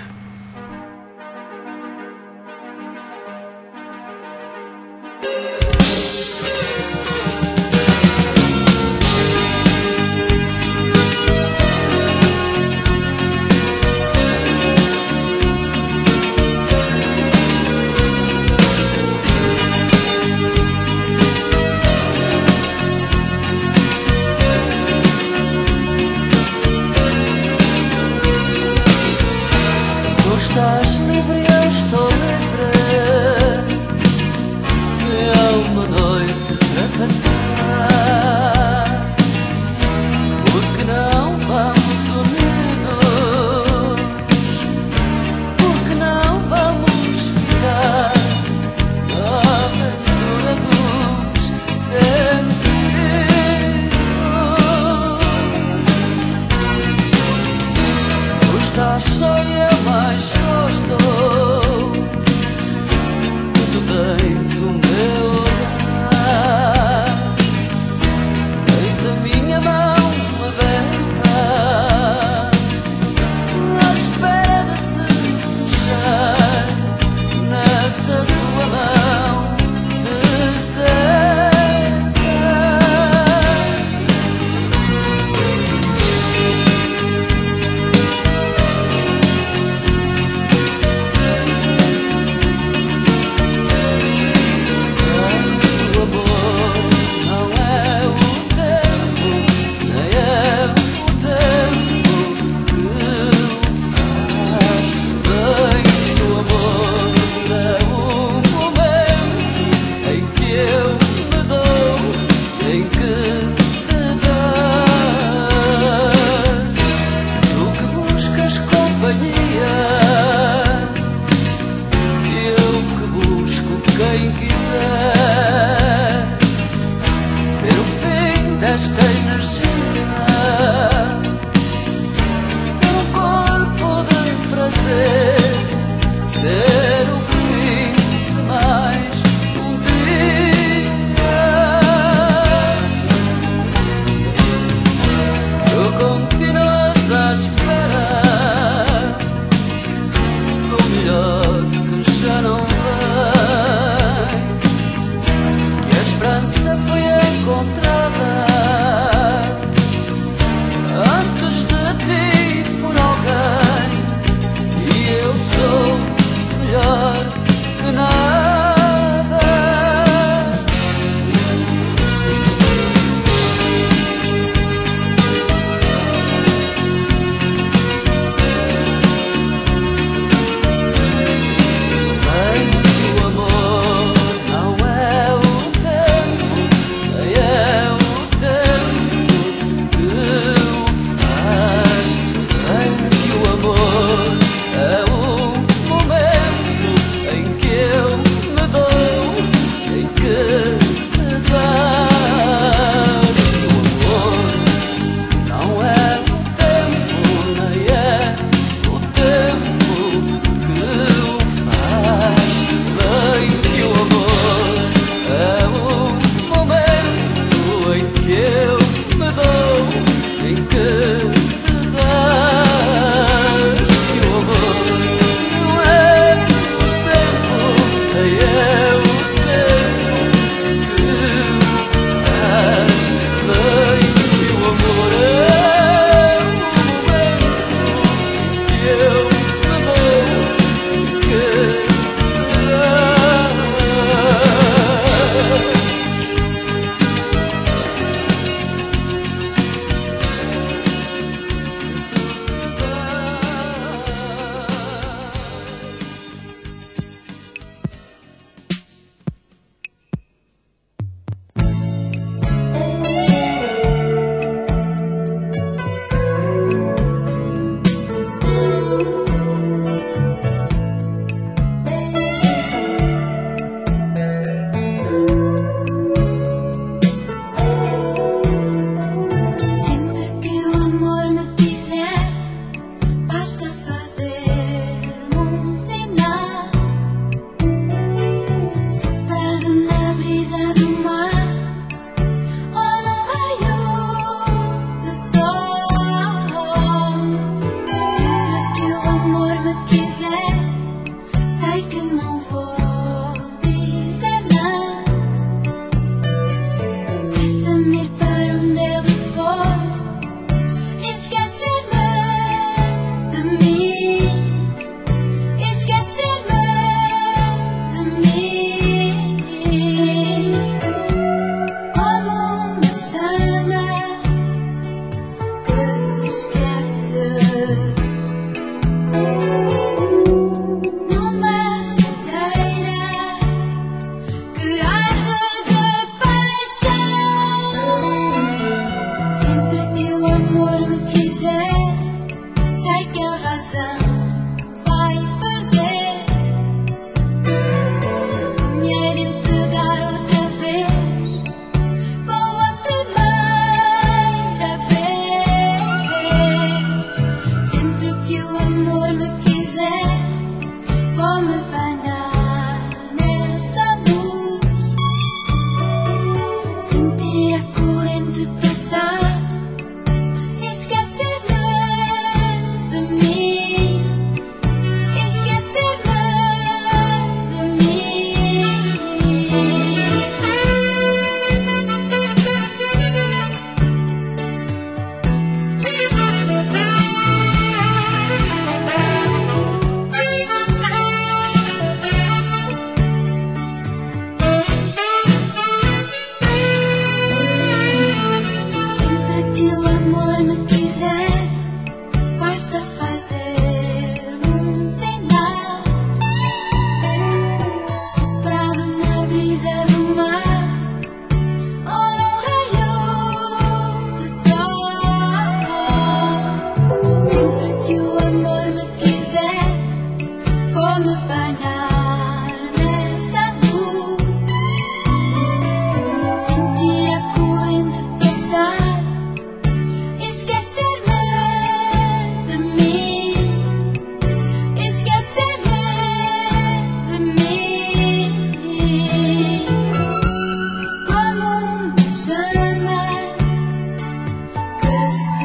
Estás livre, eu estou livre. É uma noite para passar. Porque não vamos unidos? Porque não vamos ficar na aventura dos sentidos? Tu estás só e eu mais só estou. Tu tens o meu olhar, tens a minha mão aberta, à espera de se fechar nessa tua mão deserta. Quem quiser ser o fim desta energia, ser um corpo de prazer, ser o fim de mais um dia. Tu continuas à espera do melhor que já não vem. A esperança foi encontrada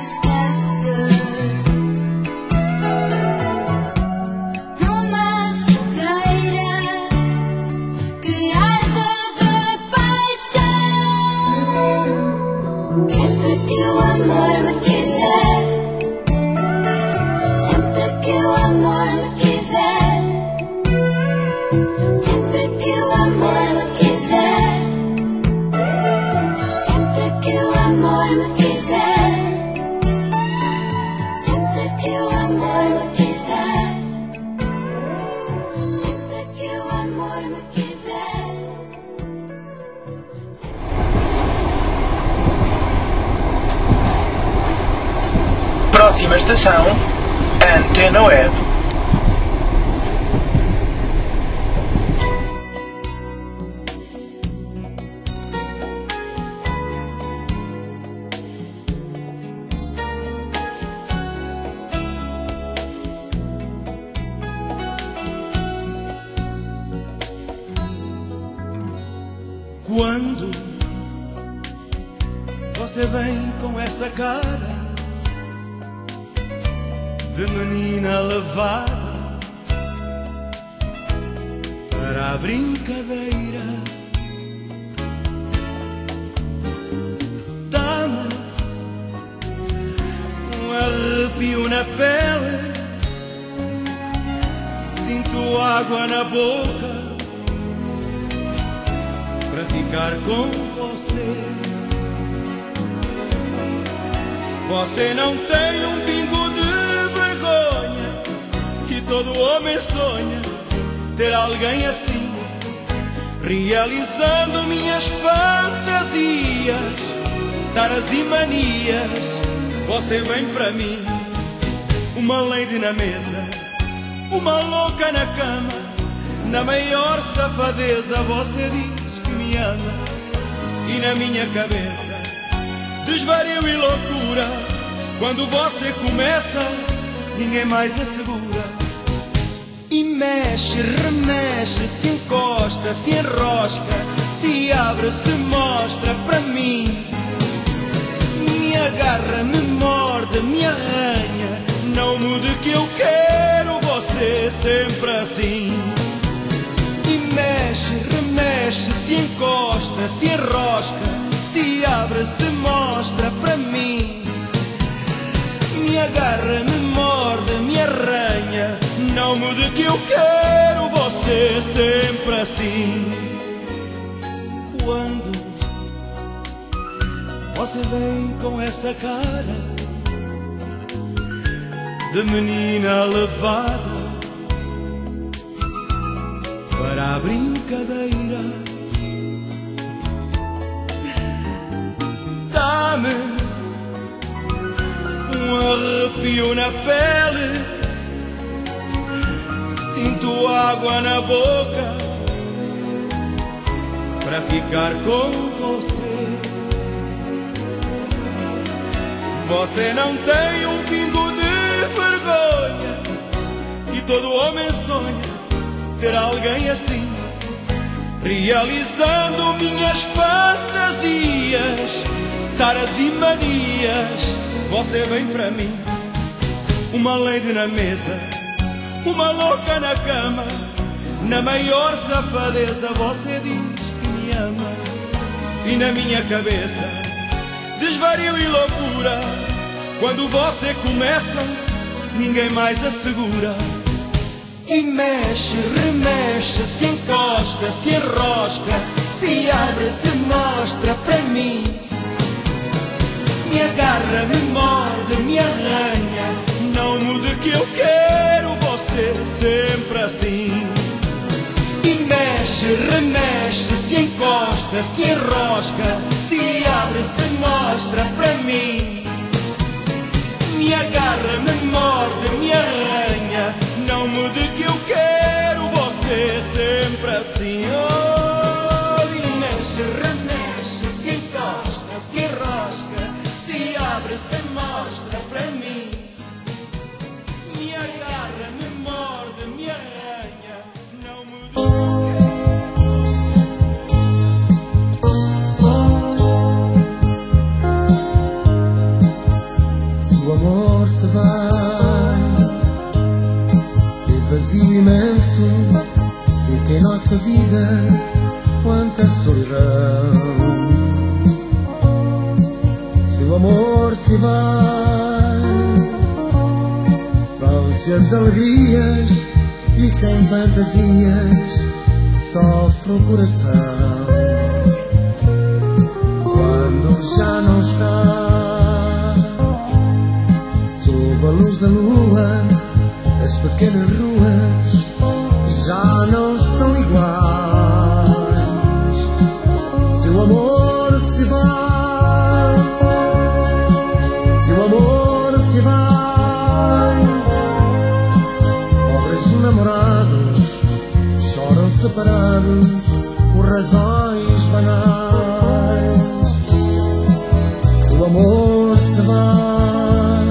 esquece. Numa fogueira que arde de paixão. Sempre que o amor me quiser, sempre que o amor me quiser, sempre que o amor me quiser, sempre que o amor me quiser, sempre que o amor me quiser, sempre que o amor me quiser. Próxima estação, Antena Web. Quando você vem com essa cara de menina levada para a brincadeira, dá-me um arrepio na pele, sinto água na boca para ficar com você. Você não tem um pingo de vergonha, que todo homem sonha ter alguém assim, realizando minhas fantasias, taras e manias. Você vem pra mim, uma lady na mesa, uma louca na cama, na maior safadeza. Você diz me ama, e na minha cabeça desvario e loucura. Quando você começa, ninguém mais assegura. E mexe, remexe, se encosta, se enrosca, se abre, se mostra pra mim. Me agarra, me morde, me arranha, não mude que eu quero você sempre assim. E mexe, remexe, se encosta, se enrosca, se abre, se mostra pra mim. Me agarra, me morde, me arranha, não mude que eu quero você sempre assim. Quando você vem com essa cara de menina levada para a brincadeira, dá-me um arrepio na pele, sinto água na boca para ficar com você. Você não tem um pingo de vergonha, que todo homem sonha ter alguém assim, realizando minhas fantasias, taras e manias. Você vem pra mim, uma lady na mesa, uma louca na cama, na maior safadeza. Você diz que me ama, e na minha cabeça desvario e loucura. Quando você começa, ninguém mais assegura. E mexe, remexe, se encosta, se enrosca, se abre, se mostra pra mim. Me agarra, me morde, me arranha, não mude que eu quero você sempre assim. E mexe, remexe, se encosta, se enrosca, se abre, se mostra pra mim. Me agarra, me morde, me arranha, não mude que eu quero você sempre assim. Oh, e mexe, remexe, se encosta, se enrosca, se abre, se mostra pra mim. Me agarra, me morde, me arranha, não mude. o amor se vai, tem vazio imenso e que em nossa vida quanta solidão. Se o amor se vai, vão-se as alegrias e sem fantasias sofre o coração. Quando já não está sob a luz da lua, as pequenas ruas já não são iguais. Se o amor se vai, se o amor se vai, pobres namorados choram separados por razões banais. Se o amor se vai,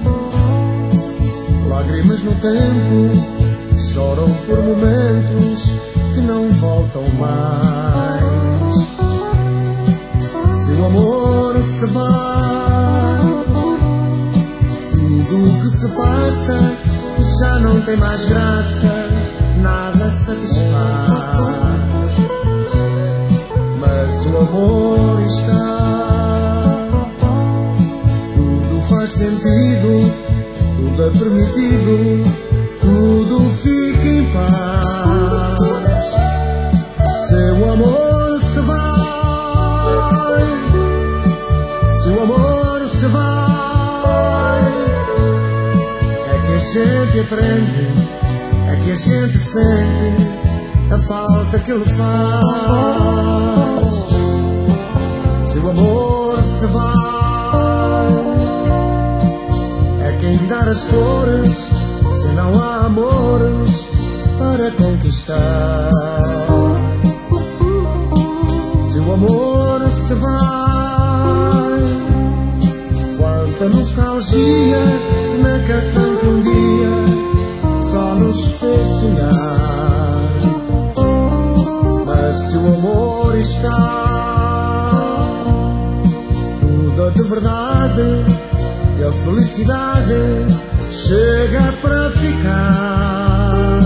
lágrimas no tempo choram por momentos que não voltam mais. Se o amor se vai, tudo o que se passa já não tem mais graça, nada satisfaz. Mas o amor está, tudo faz sentido, tudo é permitido, tudo fica em paz. Se o amor se vai, se o amor se vai, é que a gente aprende, é que a gente sente a falta que ele faz. Se o amor se vai, é quem dar as flores se não há amores para conquistar. Se o amor se vai, quanta nostalgia na canção que um dia só nos fez sonhar. Mas se o amor está, tudo é de verdade e a felicidade chega para ficar.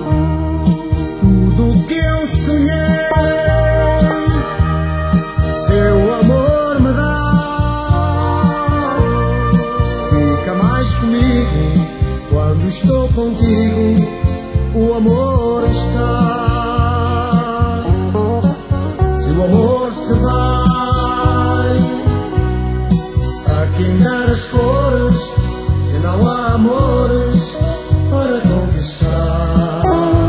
Tudo o que eu sonhei, seu amor me dá. Fica mais comigo quando estou contigo, o amor está. Se o amor se vai, a quem dar as flores se não há amores para conquistar.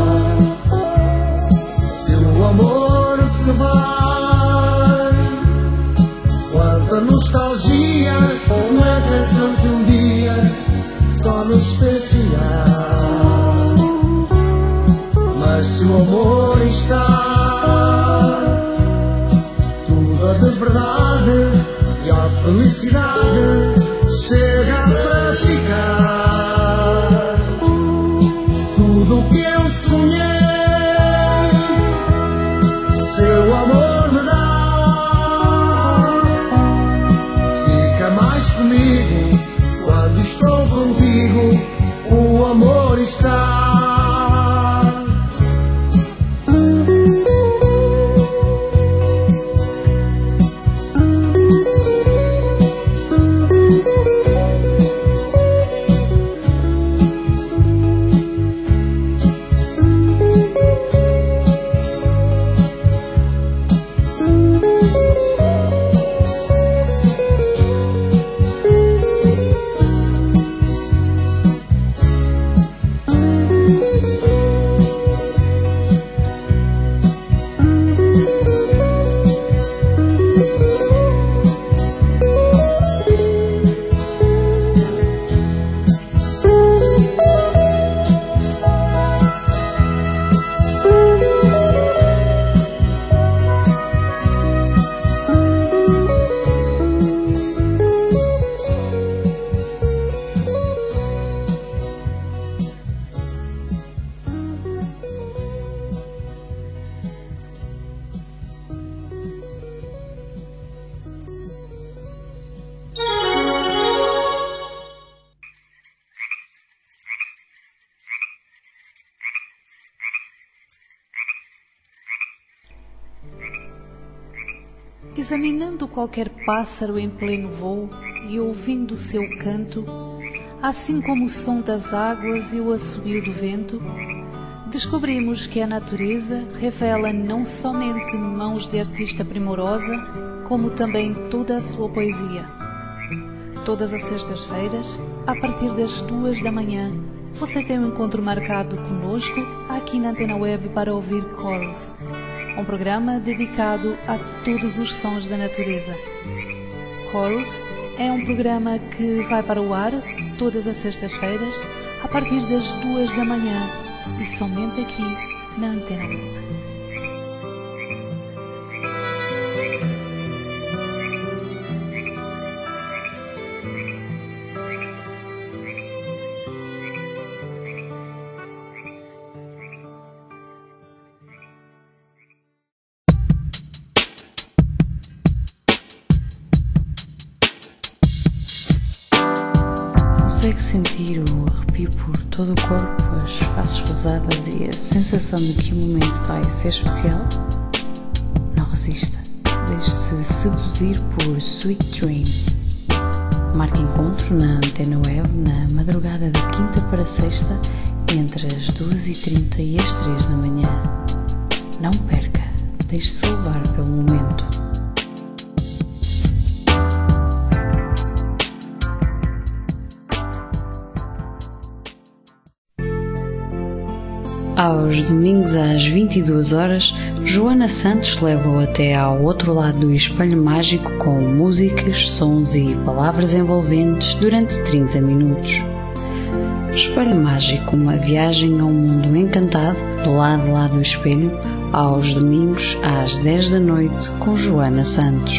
Se o amor se vai, quanta nostalgia na canção que um dia só nos fez sonhar. Mas se o amor está, tudo é de verdade e a felicidade chega para ficar. Tudo o que eu sonhei, seu amor me dá. Fica mais comigo quando estou contigo, o amor está. examinando qualquer pássaro em pleno voo e ouvindo o seu canto, assim como o som das águas e o assobio do vento, descobrimos que a natureza revela não somente mãos de artista primorosa, como também toda a sua poesia. Todas as sextas-feiras, a partir das duas da manhã, você tem um encontro marcado conosco aqui na Antena Web para ouvir Chorus, um programa dedicado a todos os sons da natureza. Chorus é um programa que vai para o ar todas as sextas-feiras a partir das duas da manhã e somente aqui na Antena Web. Consegue sentir o arrepio por todo o corpo, as faces rosadas e a sensação de que o momento vai ser especial? Não resista, deixe-se seduzir por Sweet Dreams. Marque encontro na Antena Web na madrugada de quinta para sexta, entre as duas e trinta e as três da manhã. Não perca, deixe-se levar pelo momento. Aos domingos às vinte e duas horas, Joana Santos leva-o até ao outro lado do espelho mágico com músicas, sons e palavras envolventes durante trinta minutos. Espelho Mágico, uma viagem a um mundo encantado do lado lá do espelho, aos domingos às dez da noite com Joana Santos.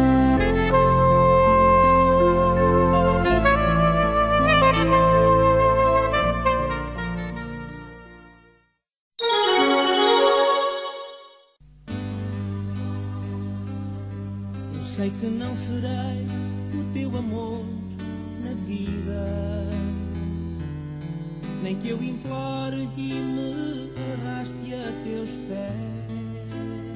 Sei que não serei o teu amor na vida, nem que eu implore e me arraste a teus pés.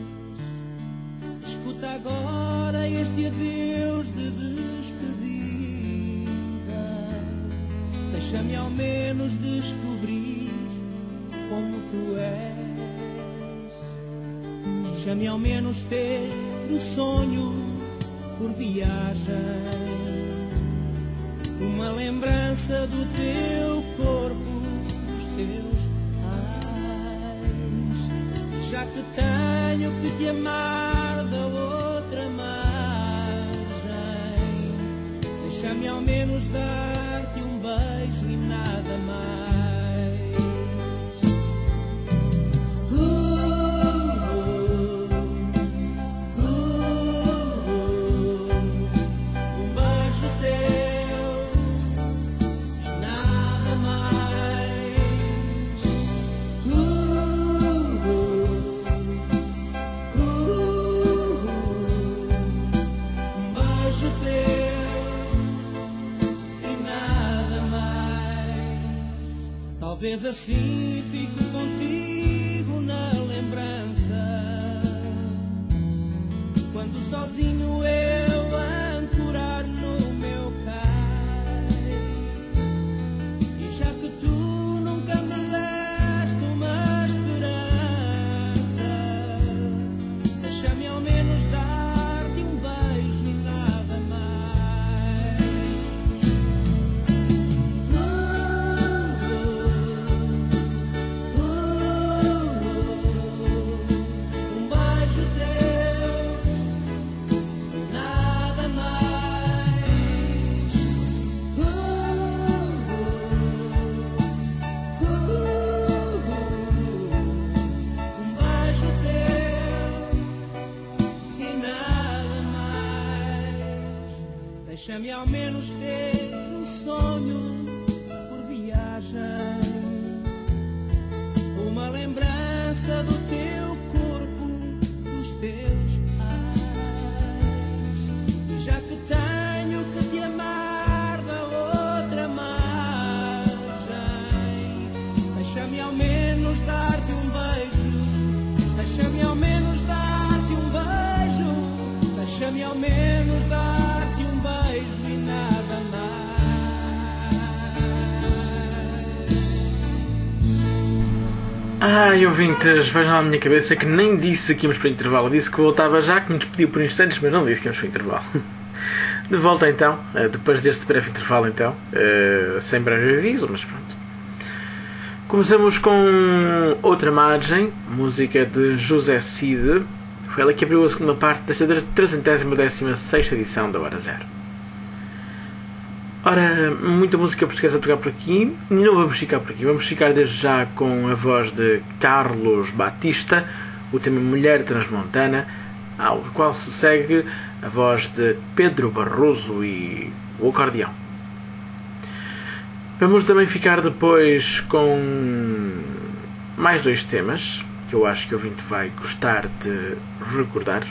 Escuta agora este adeus de despedida, deixa-me ao menos descobrir como tu és, deixa-me ao menos ter o sonho por viagem, uma lembrança do teu corpo, dos teus pais, já que tenho que te amar da outra margem, deixa-me ao menos dar-te um beijo e nada mais. Talvez assim fico contigo na lembrança, quando sozinho eu ancorar no meu cais, e já que tu nunca me deste uma esperança, deixa-me ao menos dar-te um beijo e nada mais. Deixa-me ao menos ter um sonho por viagem, uma lembrança do teu corpo, dos teus pais, e já que tenho que te amar da outra margem, deixa-me ao menos dar-te um beijo, deixa-me ao menos dar-te um beijo, deixa Deixa-me ao menos dar-te um beijo e nada mais. Ai, ouvintes, vejam na minha cabeça que nem disse que íamos para o intervalo. Disse que voltava já, que me despediu por instantes, mas não disse que íamos para o intervalo. De volta então, depois deste breve intervalo então, sem breve aviso, mas pronto. Começamos com Outra Margem, música de José Cid. Foi ela que abriu a segunda parte desta trezentos e dezesseis edição da Hora Zero. Ora, muita música portuguesa a tocar por aqui, e não vamos ficar por aqui, vamos ficar desde já com a voz de Carlos Batista, o tema Mulher Transmontana, ao qual se segue a voz de Pedro Barroso e o acordeão. Vamos também ficar depois com mais dois temas, que eu acho que o ouvinte vai gostar de recordar.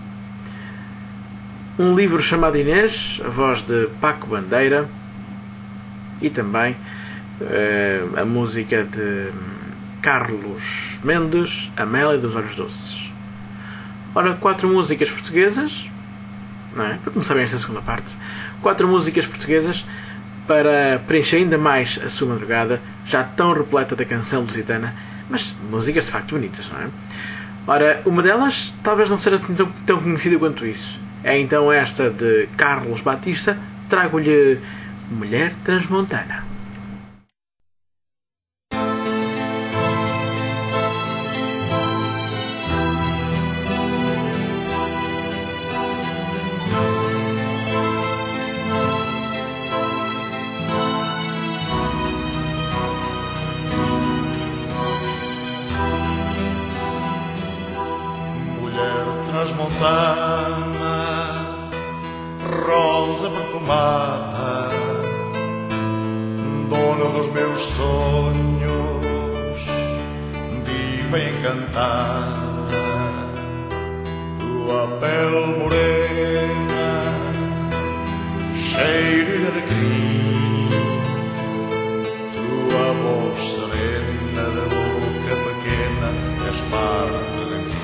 Um livro chamado Inês, a voz de Paco Bandeira, e também uh, a música de Carlos Mendes, Amélia dos Olhos Doces. Ora, quatro músicas portuguesas, não é? Para começar bem esta segunda parte, quatro músicas portuguesas para preencher ainda mais a sua madrugada, já tão repleta da canção lusitana, mas músicas de facto bonitas, não é? Ora, uma delas talvez não seja tão, tão conhecida quanto isso. É então esta de Carlos Batista, trago-lhe Mulher Transmontana. Transmontana, rosa perfumada, dona dos meus sonhos, diva encantada, tua pele morena, cheiro de alecrim, tua voz serena da boca pequena, és parte de mim.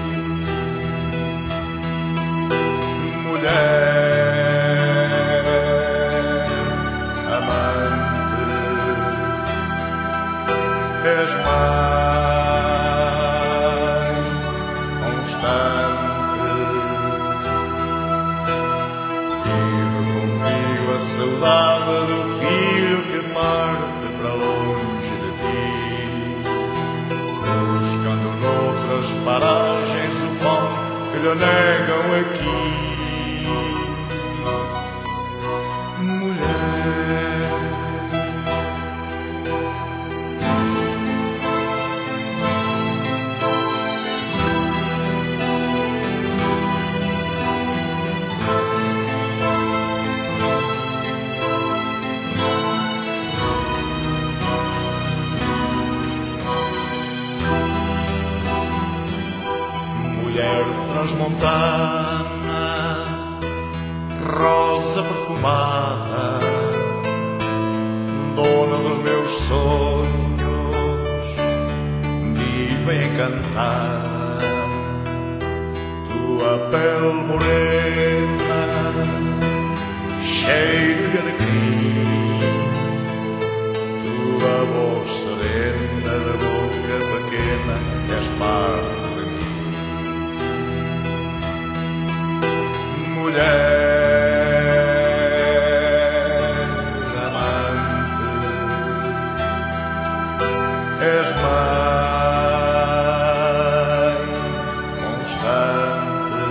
Mulher amante, és mãe constante, vive comigo a saudade do filho que parte para longe de ti, buscando noutras paragens o pão que lhe negam aqui. Mulher transmontana, rosa perfumada, dona dos meus sonhos, diva encantada, tua pele morena, cheio de alegria, tua voz serena da boca pequena, és parte de mim. Mulher amante, és mãe constante,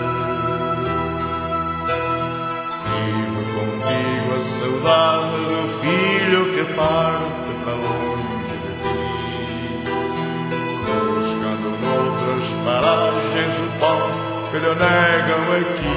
vive contigo a saudade do filho que parte para longe de ti, buscando noutras paragens o pão que lhe negam aqui.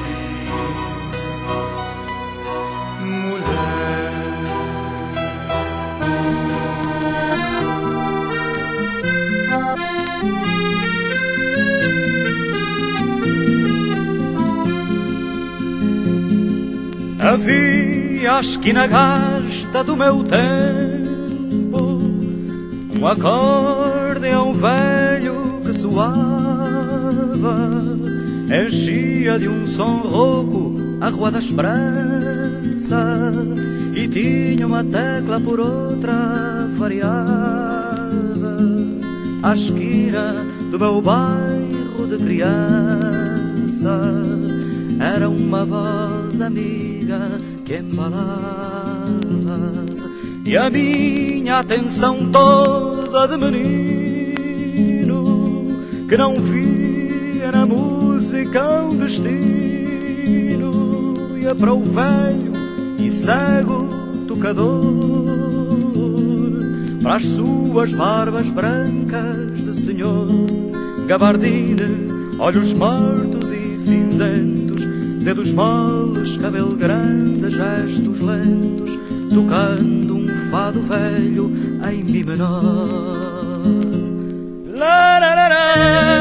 Havia a esquina gasta do meu tempo um acordeão velho que soava enchia de um som rouco a Rua da Esperança e tinha uma tecla por outra variada à esquina do meu bairro de criança. Era uma voz amiga que embalava e a minha atenção toda de menino que não via na música um destino. Ia para o velho e cego tocador, para as suas barbas brancas de senhor, gabardine, olhos mortos e cinzentos, dedos moles, cabelo grande, gestos lentos, tocando um fado velho em mi menor. La, la, la, la.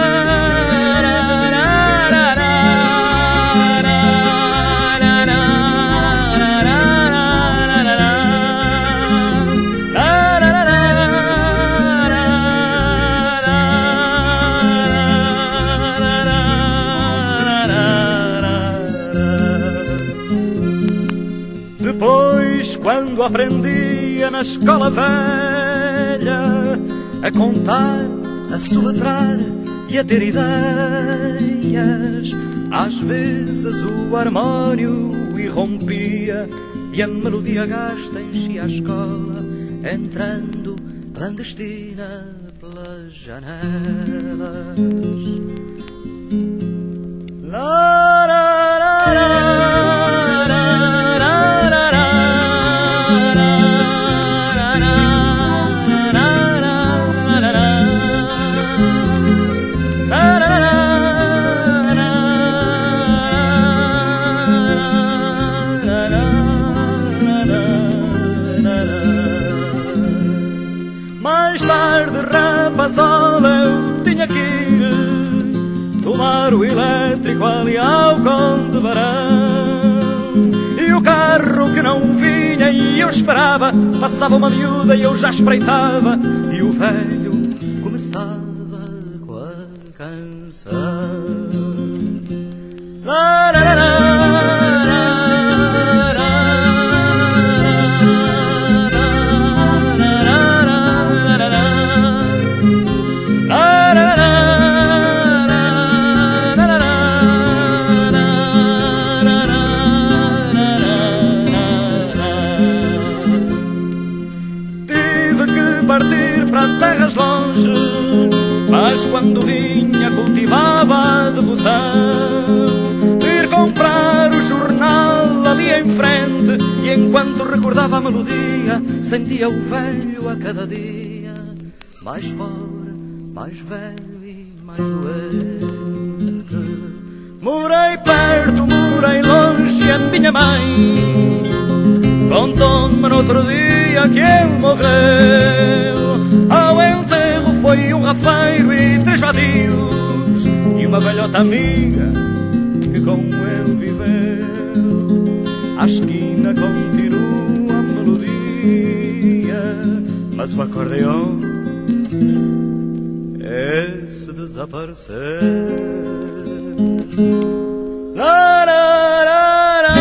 Quando aprendia na escola velha a contar, a soletrar e a ter ideias, às vezes o harmónio irrompia e a melodia gasta enchia a escola, entrando clandestina pelas janelas. La, la, la, la. Eu tinha que ir tomar o elétrico ali ao Conde Barão, e o carro que não vinha e eu esperava, passava uma miúda e eu já espreitava, e o velho começava com a canção. La, la, la, la. Terras longe, mas quando vinha cultivava a devoção de ir comprar o jornal ali em frente, e enquanto recordava a melodia sentia o velho a cada dia mais pobre, mais velho e mais doente. Morei perto, morei longe, e a minha mãe contou-me no outro dia que ele morreu. Ao enterro foi um rafeiro e três vadios e uma velhota amiga que com ele viveu. À esquina continua a melodia, mas o acordeão esse desapareceu. La, la, la, la.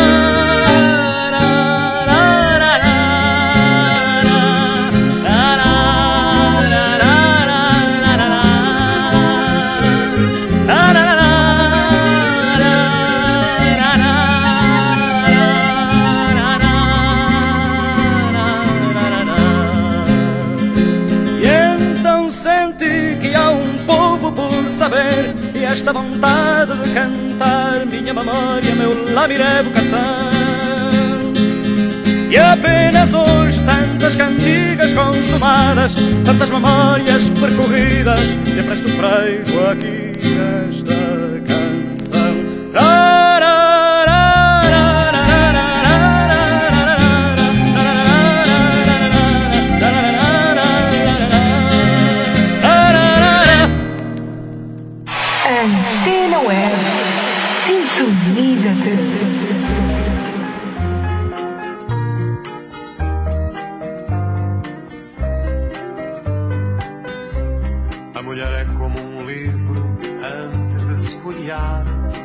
E esta vontade de cantar minha memória, meu lamiré vocação. E apenas hoje tantas cantigas consumadas, tantas memórias percorridas, e presto freio aqui nesta canção. Ra, ra, Antena Web, sintoniza-te. A mulher é como um livro antes de se folhear.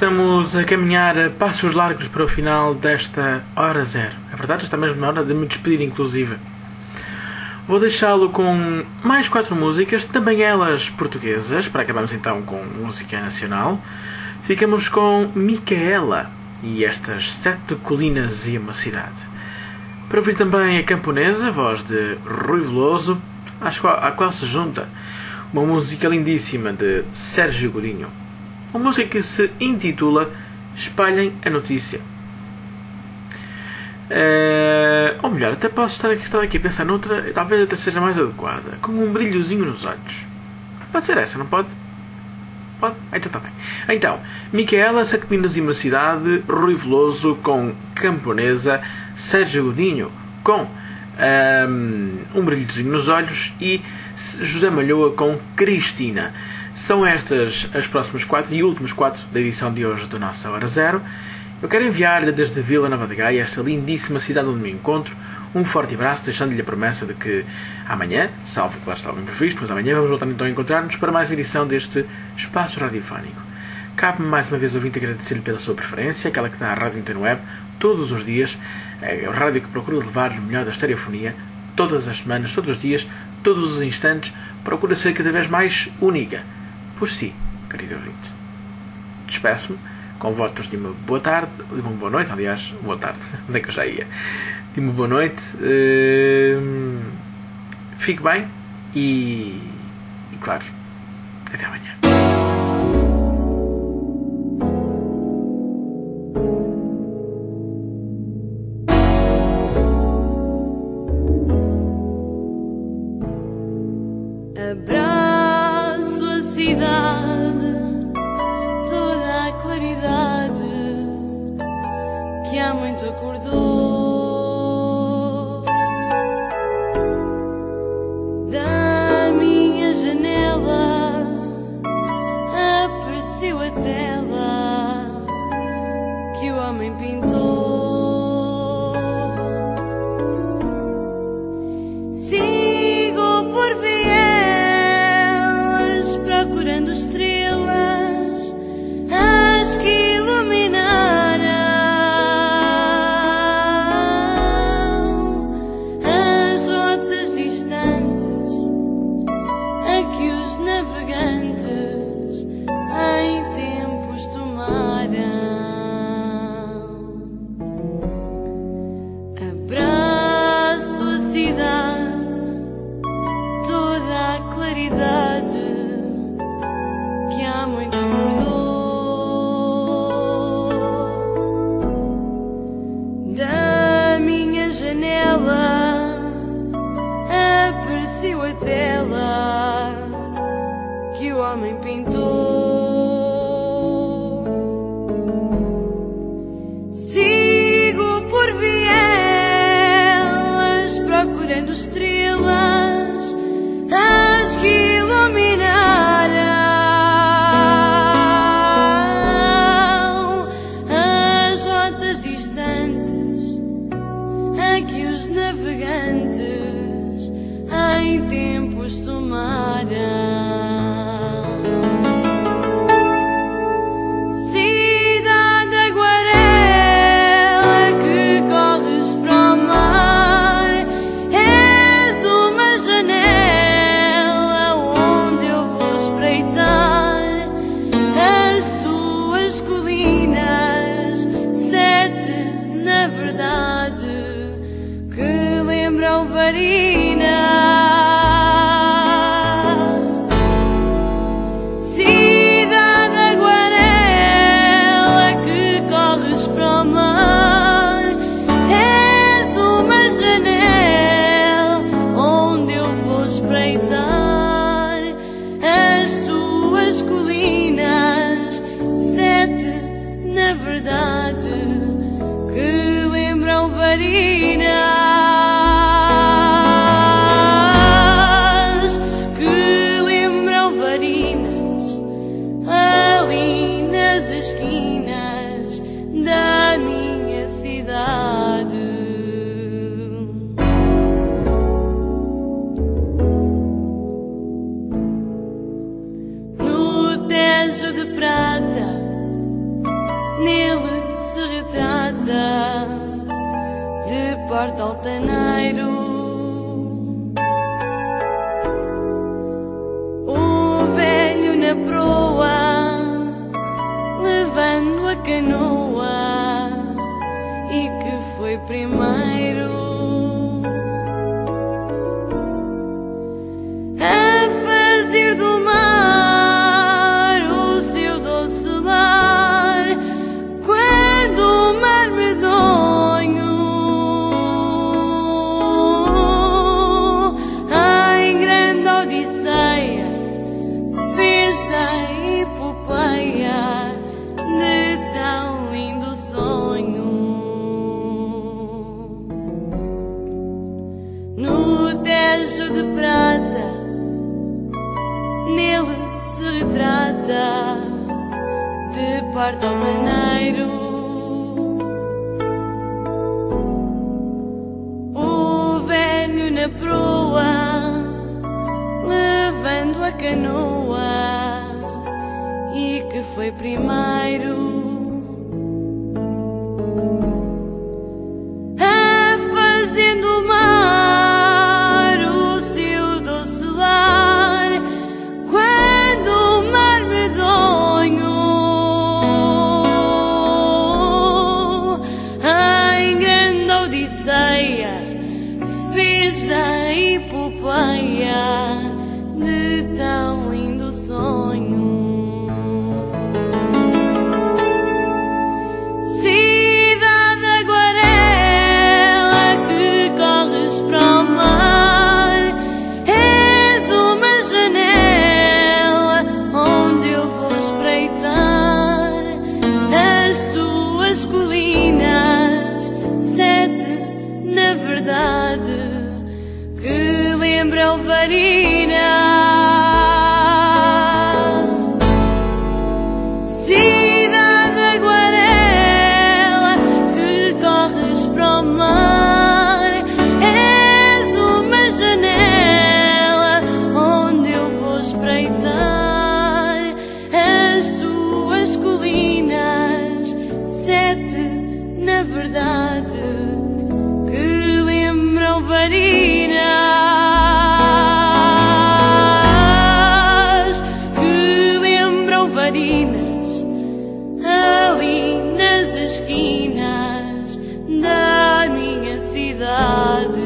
Estamos a caminhar a passos largos para o final desta hora zero. É verdade, está mesmo na hora de me despedir, inclusive. Vou deixá-lo com mais quatro músicas, também elas portuguesas, para acabarmos então com música nacional. Ficamos com Micaela e estas sete colinas e uma cidade. Para ouvir também a Camponesa, voz de Rui Veloso, à qual se junta uma música lindíssima de Sérgio Godinho. Uma música que se intitula Espalhem a Notícia. Uh, ou melhor, até posso estar aqui, estar aqui a pensar noutra, talvez até seja mais adequada, com um brilhozinho nos olhos. Pode ser essa, não pode? Pode? Então está bem. Então, Micaela, Sete Colinas e uma Cidade, Rui Veloso com Camponesa, Sérgio Godinho com um, um brilhozinho nos olhos e José Malhoa com Cristina. São estas as próximas quatro e últimas quatro da edição de hoje da nossa Hora Zero. Eu quero enviar-lhe desde Vila Nova de Gaia, esta lindíssima cidade onde me encontro, um forte abraço, deixando-lhe a promessa de que amanhã, salvo que lá está o imprevisto, mas amanhã vamos voltar então a encontrar-nos para mais uma edição deste espaço radiofónico. Cabe-me mais uma vez ouvinte agradecer-lhe pela sua preferência, aquela que dá à Rádio Interweb todos os dias, é a rádio que procura levar o melhor da estereofonia, todas as semanas, todos os dias, todos os instantes, procura ser cada vez mais única. Por si, querido ouvinte. Despeço-me com votos de uma boa tarde, de uma boa noite, aliás, boa tarde, onde é que eu já ia? De uma boa noite, uh, fique bem e, e, claro, até amanhã. Abraço a cidade, toda a claridade que há muito acordou. Da minha janela apareceu a tela que o homem pintou. Sigo por vielas procurando estrelas, as que iluminaram as rotas distantes a que os navegantes em tempos tomaram. Abraço a cidade, toda a claridade que há muito mudou. Da minha janela apareceu a tela que o homem pintou. Sigo por vielas procurando estrelas, as que iluminaram as rotas distantes a que os navegantes em tempos tomaram. Cidade aguarela que corres para o mar, és uma janela onde eu vou espreitar as tuas colinas, sete na verdade, que lembram Varina. Cidade aguarela que corres para o mar, és uma janela onde eu vou espreitar as tuas colinas, sete na verdade, que lembram varinas, que lembram varinas ali nas esquinas da minha cidade. No Tejo de Prata parte altaneiro. O velho na proa, levando a canoa, e que foi primeiro a fazer do mar o seu doce lar, quando o mar medonho em grande odisseia fez da epopeia de tão lindo sonho. No Tejo de prata nele se retrata, de parte altaneiro, o velho na proa, levando a canoa, e que foi primeiro a fazer do mar o seu doce lar, quando o mar medonho em grande odisseia fez a epopeia de tão lindo sonho. Cidade aguarela que corres para o mar, és uma janela onde eu vou espreitar as tuas colinas, sete na verdade, que lembram Varina. Cidade aguarela que corres para o mar, és uma janela onde eu vou espreitar as tuas colinas, sete na verdade, que lembram varinas, que lembram varinas, ali nas esquinas da minha cidade.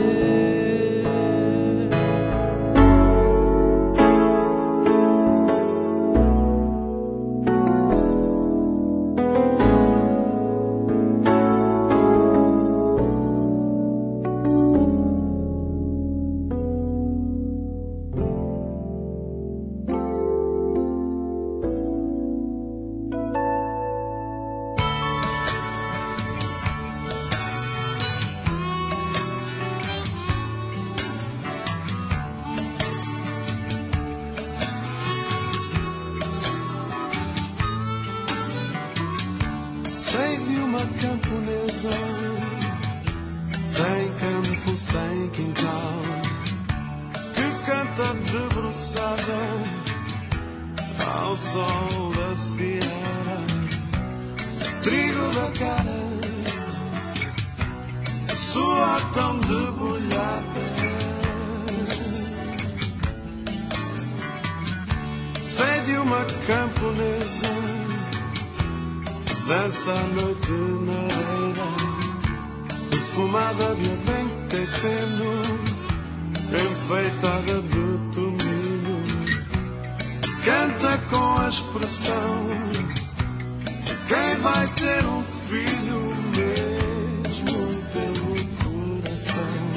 Sei de uma camponesa, sem campo, sem quintal, que canta debruçada ao sol da sierra, trigo da cara, sua tão debulhada. Sei de uma camponesa, dança à noite na areia, perfumada de avenca e feno, enfeitada de tomilho, canta com a expressão de quem vai ter um filho mesmo pelo coração.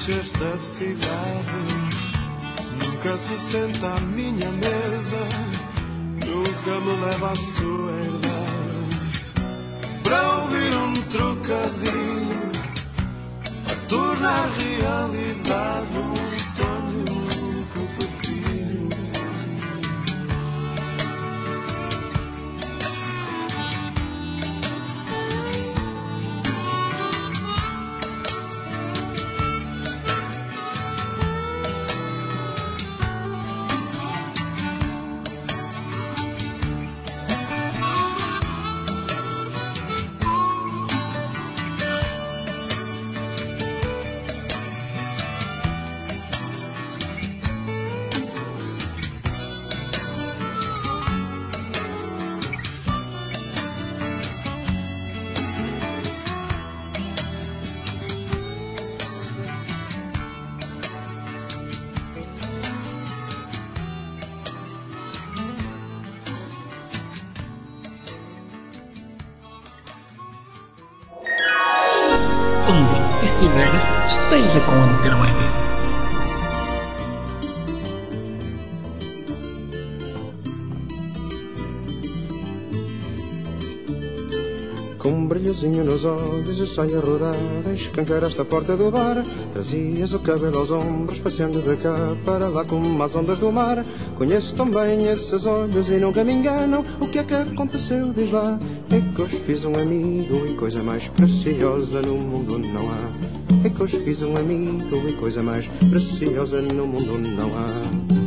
clichês da cidade. Nunca se senta à minha mesa, nunca me leva à sua herdade. Para ouvir um trocadilho, a tornar realidade um sonho que eu prefiro. Onde estiver, esteja com a Antena Web. Com um brilhozinho nos olhos eu saio a rodar, escancaraste a porta do bar, trazias o cabelo aos ombros, passeando de cá para lá como as ondas do mar. Conheço tão bem esses olhos e nunca me enganam, o que é que aconteceu, diz lá. É que hoje fiz um amigo e coisa mais preciosa no mundo não há. É que hoje fiz um amigo e coisa mais preciosa no mundo não há.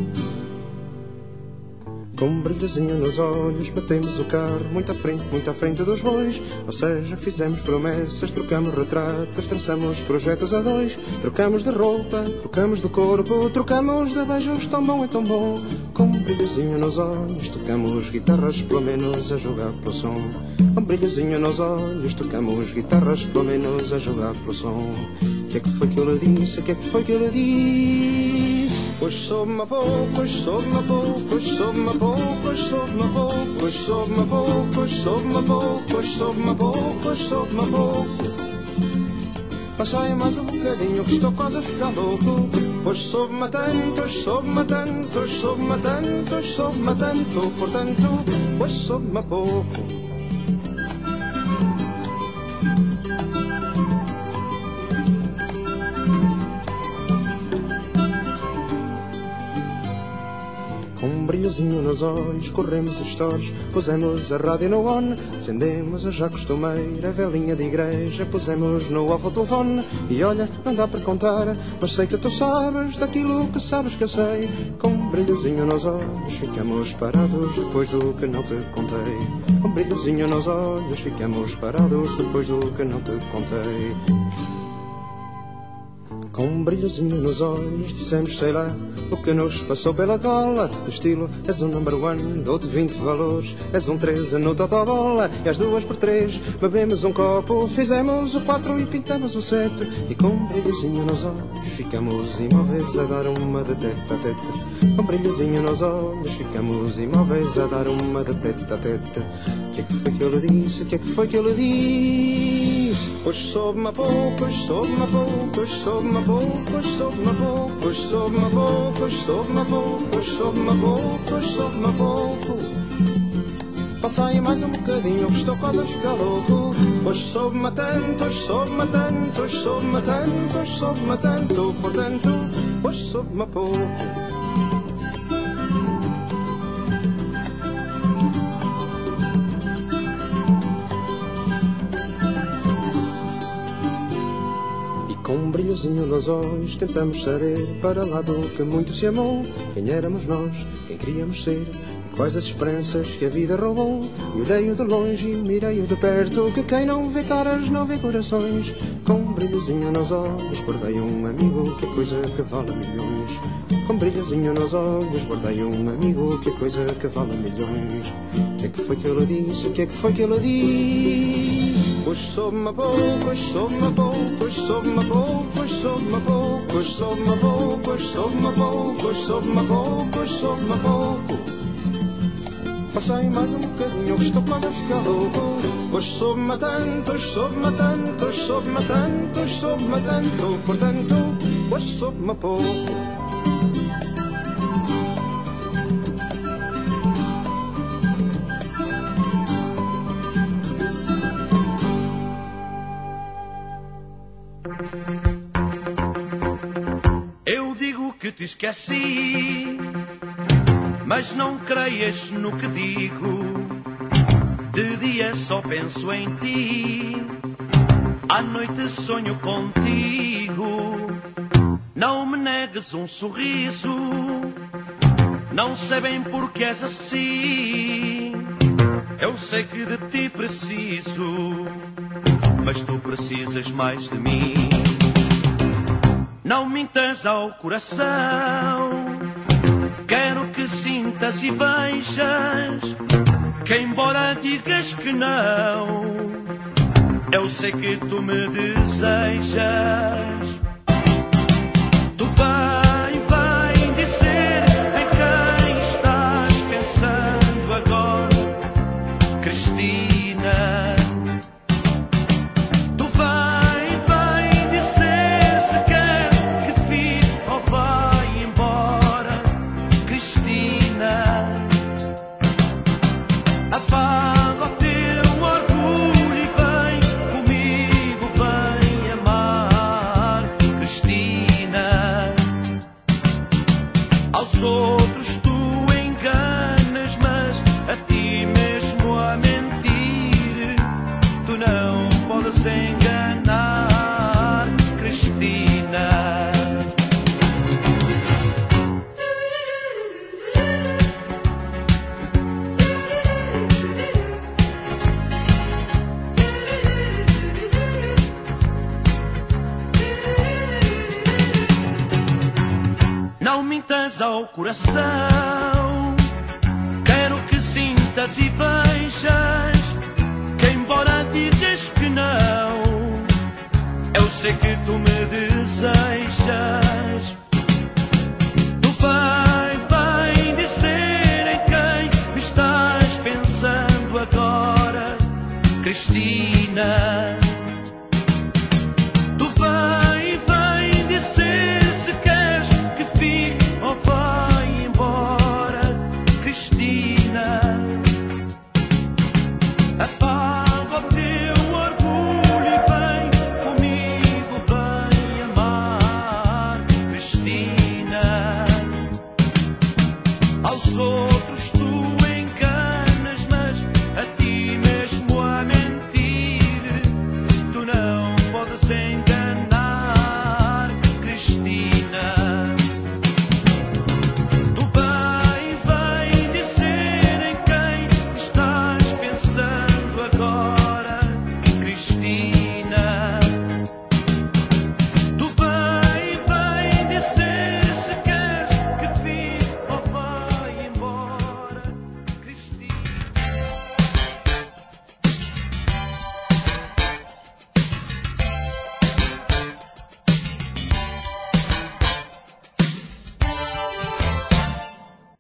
Com um brilhozinho nos olhos batemos o carro muito à frente, muito à frente dos bois. Ou seja, fizemos promessas, trocamos retratos, traçamos projetos a dois. Trocamos de roupa, trocamos de corpo, trocamos de beijos, tão bom é tão bom. Com um brilhozinho nos olhos tocamos guitarras pelo menos a jogar pelo som. Com um brilhozinho nos olhos tocamos guitarras pelo menos a jogar pelo som. O que é que foi que eu lhe disse, o que é que foi que eu lhe disse? Hoje soube-me a pouco, hoje soube-me a pouco, hoje soube-me a pouco, hoje soube-me a pouco, hoje soube-me a pouco, hoje soube-me a pouco, hoje soube-me a pouco, hoje soube-me a pouco. Passai mais um bocadinho que estou quase a ficar louco. Hoje soube-me a tanto, hoje soube-me a tanto, hoje soube-me a tanto, hoje soube-me a tanto, portanto, hoje soube-me a pouco. Com um brilhozinho nos olhos, corremos os stores, pusemos a rádio no on, acendemos a já costumeira velhinha de igreja, pusemos no off o telefone, e olha, não dá para contar, mas sei que tu sabes daquilo que sabes que eu sei. Com um brilhozinho nos olhos, ficamos parados depois do que não te contei. Com um brilhozinho nos olhos, ficamos parados depois do que não te contei. Com um brilhozinho nos olhos dissemos sei lá o que nos passou pela tola. Do estilo, és um number one, dou-te vinte valores, és um treze no totobola. E às duas por três bebemos um copo, fizemos o quatro e pintamos o sete. E com um brilhozinho nos olhos ficamos imóveis a dar uma de tete a tete. Com um brilhozinho nos olhos ficamos imóveis a dar uma de tete a tete. O que é que foi que eu lhe disse, o que é que foi que eu lhe disse? Hoje soube-me a pouco, hoje soube-me a pouco, hoje soube-me a pouco, hoje soube-me a pouco, hoje soube-me a pouco, hoje soube-me a pouco, hoje soube-me a pouco, hoje soube-me a pouco. Passai mais um bocadinho que estou quase a ficar louco. Hoje soube-me a tanto, hoje soube-me a tanto, hoje soube-me a tanto, hoje soube-me a tanto, portanto, hoje soube-me a pouco. Com um brilhozinho nos olhos tentamos saber para lá do que muito se amou. Quem éramos nós, quem queríamos ser e quais as esperanças que a vida roubou. E olhei-o de longe e mirei-o de perto, que quem não vê caras não vê corações. Com um brilhozinho nos olhos guardei um amigo, que coisa que vale milhões. Com um brilhozinho nos olhos guardei um amigo, que coisa que vale milhões. O que é que foi que eu lhe disse, o que é que foi que eu lhe disse? Hoje soube-me a pouco, hoje soube-me a pouco, hoje soube-me a pouco, hoje soube-me a pouco, hoje soube-me a pouco, hoje soube-me a pouco, hoje soube-me a pouco, hoje soube-me a pouco. Passei mais um bocadinho que estou quase a ficar louco. Hoje soube-me a tanto, hoje soube-me a tanto, hoje soube-me a tanto, hoje soube-me a tanto, portanto, pois soube-me pouco. Eu digo que te esqueci, mas não creias no que digo. De dia só penso em ti, à noite sonho contigo. Não me negues um sorriso, não sei bem porque és assim. Eu sei que de ti preciso, mas tu precisas mais de mim. Não mintas ao coração, quero que sintas e vejas que embora digas que não, eu sei que tu me desejas. Tu vai, vai dizer em quem estás pensando agora, Cristina. Tu vai, vai dizer se quer que fique ou vai embora, Cristina. Apaga o teu orgulho e vem comigo, vem amar, Cristina. Aos outros tu enganas, mas a ti mesmo a mentir tu não podes enganar, Cristina. Não mintas ao coração, quero que sintas e vejas que embora digas que não, eu sei que tu me desejas. Tu vai, vai dizer em quem estás pensando agora, Cristina. Tu vai, vai dizer se queres que fique ou vai embora, Cristina. Apaga o teu orgulho e vem comigo, vem amar, Cristina. Ao sol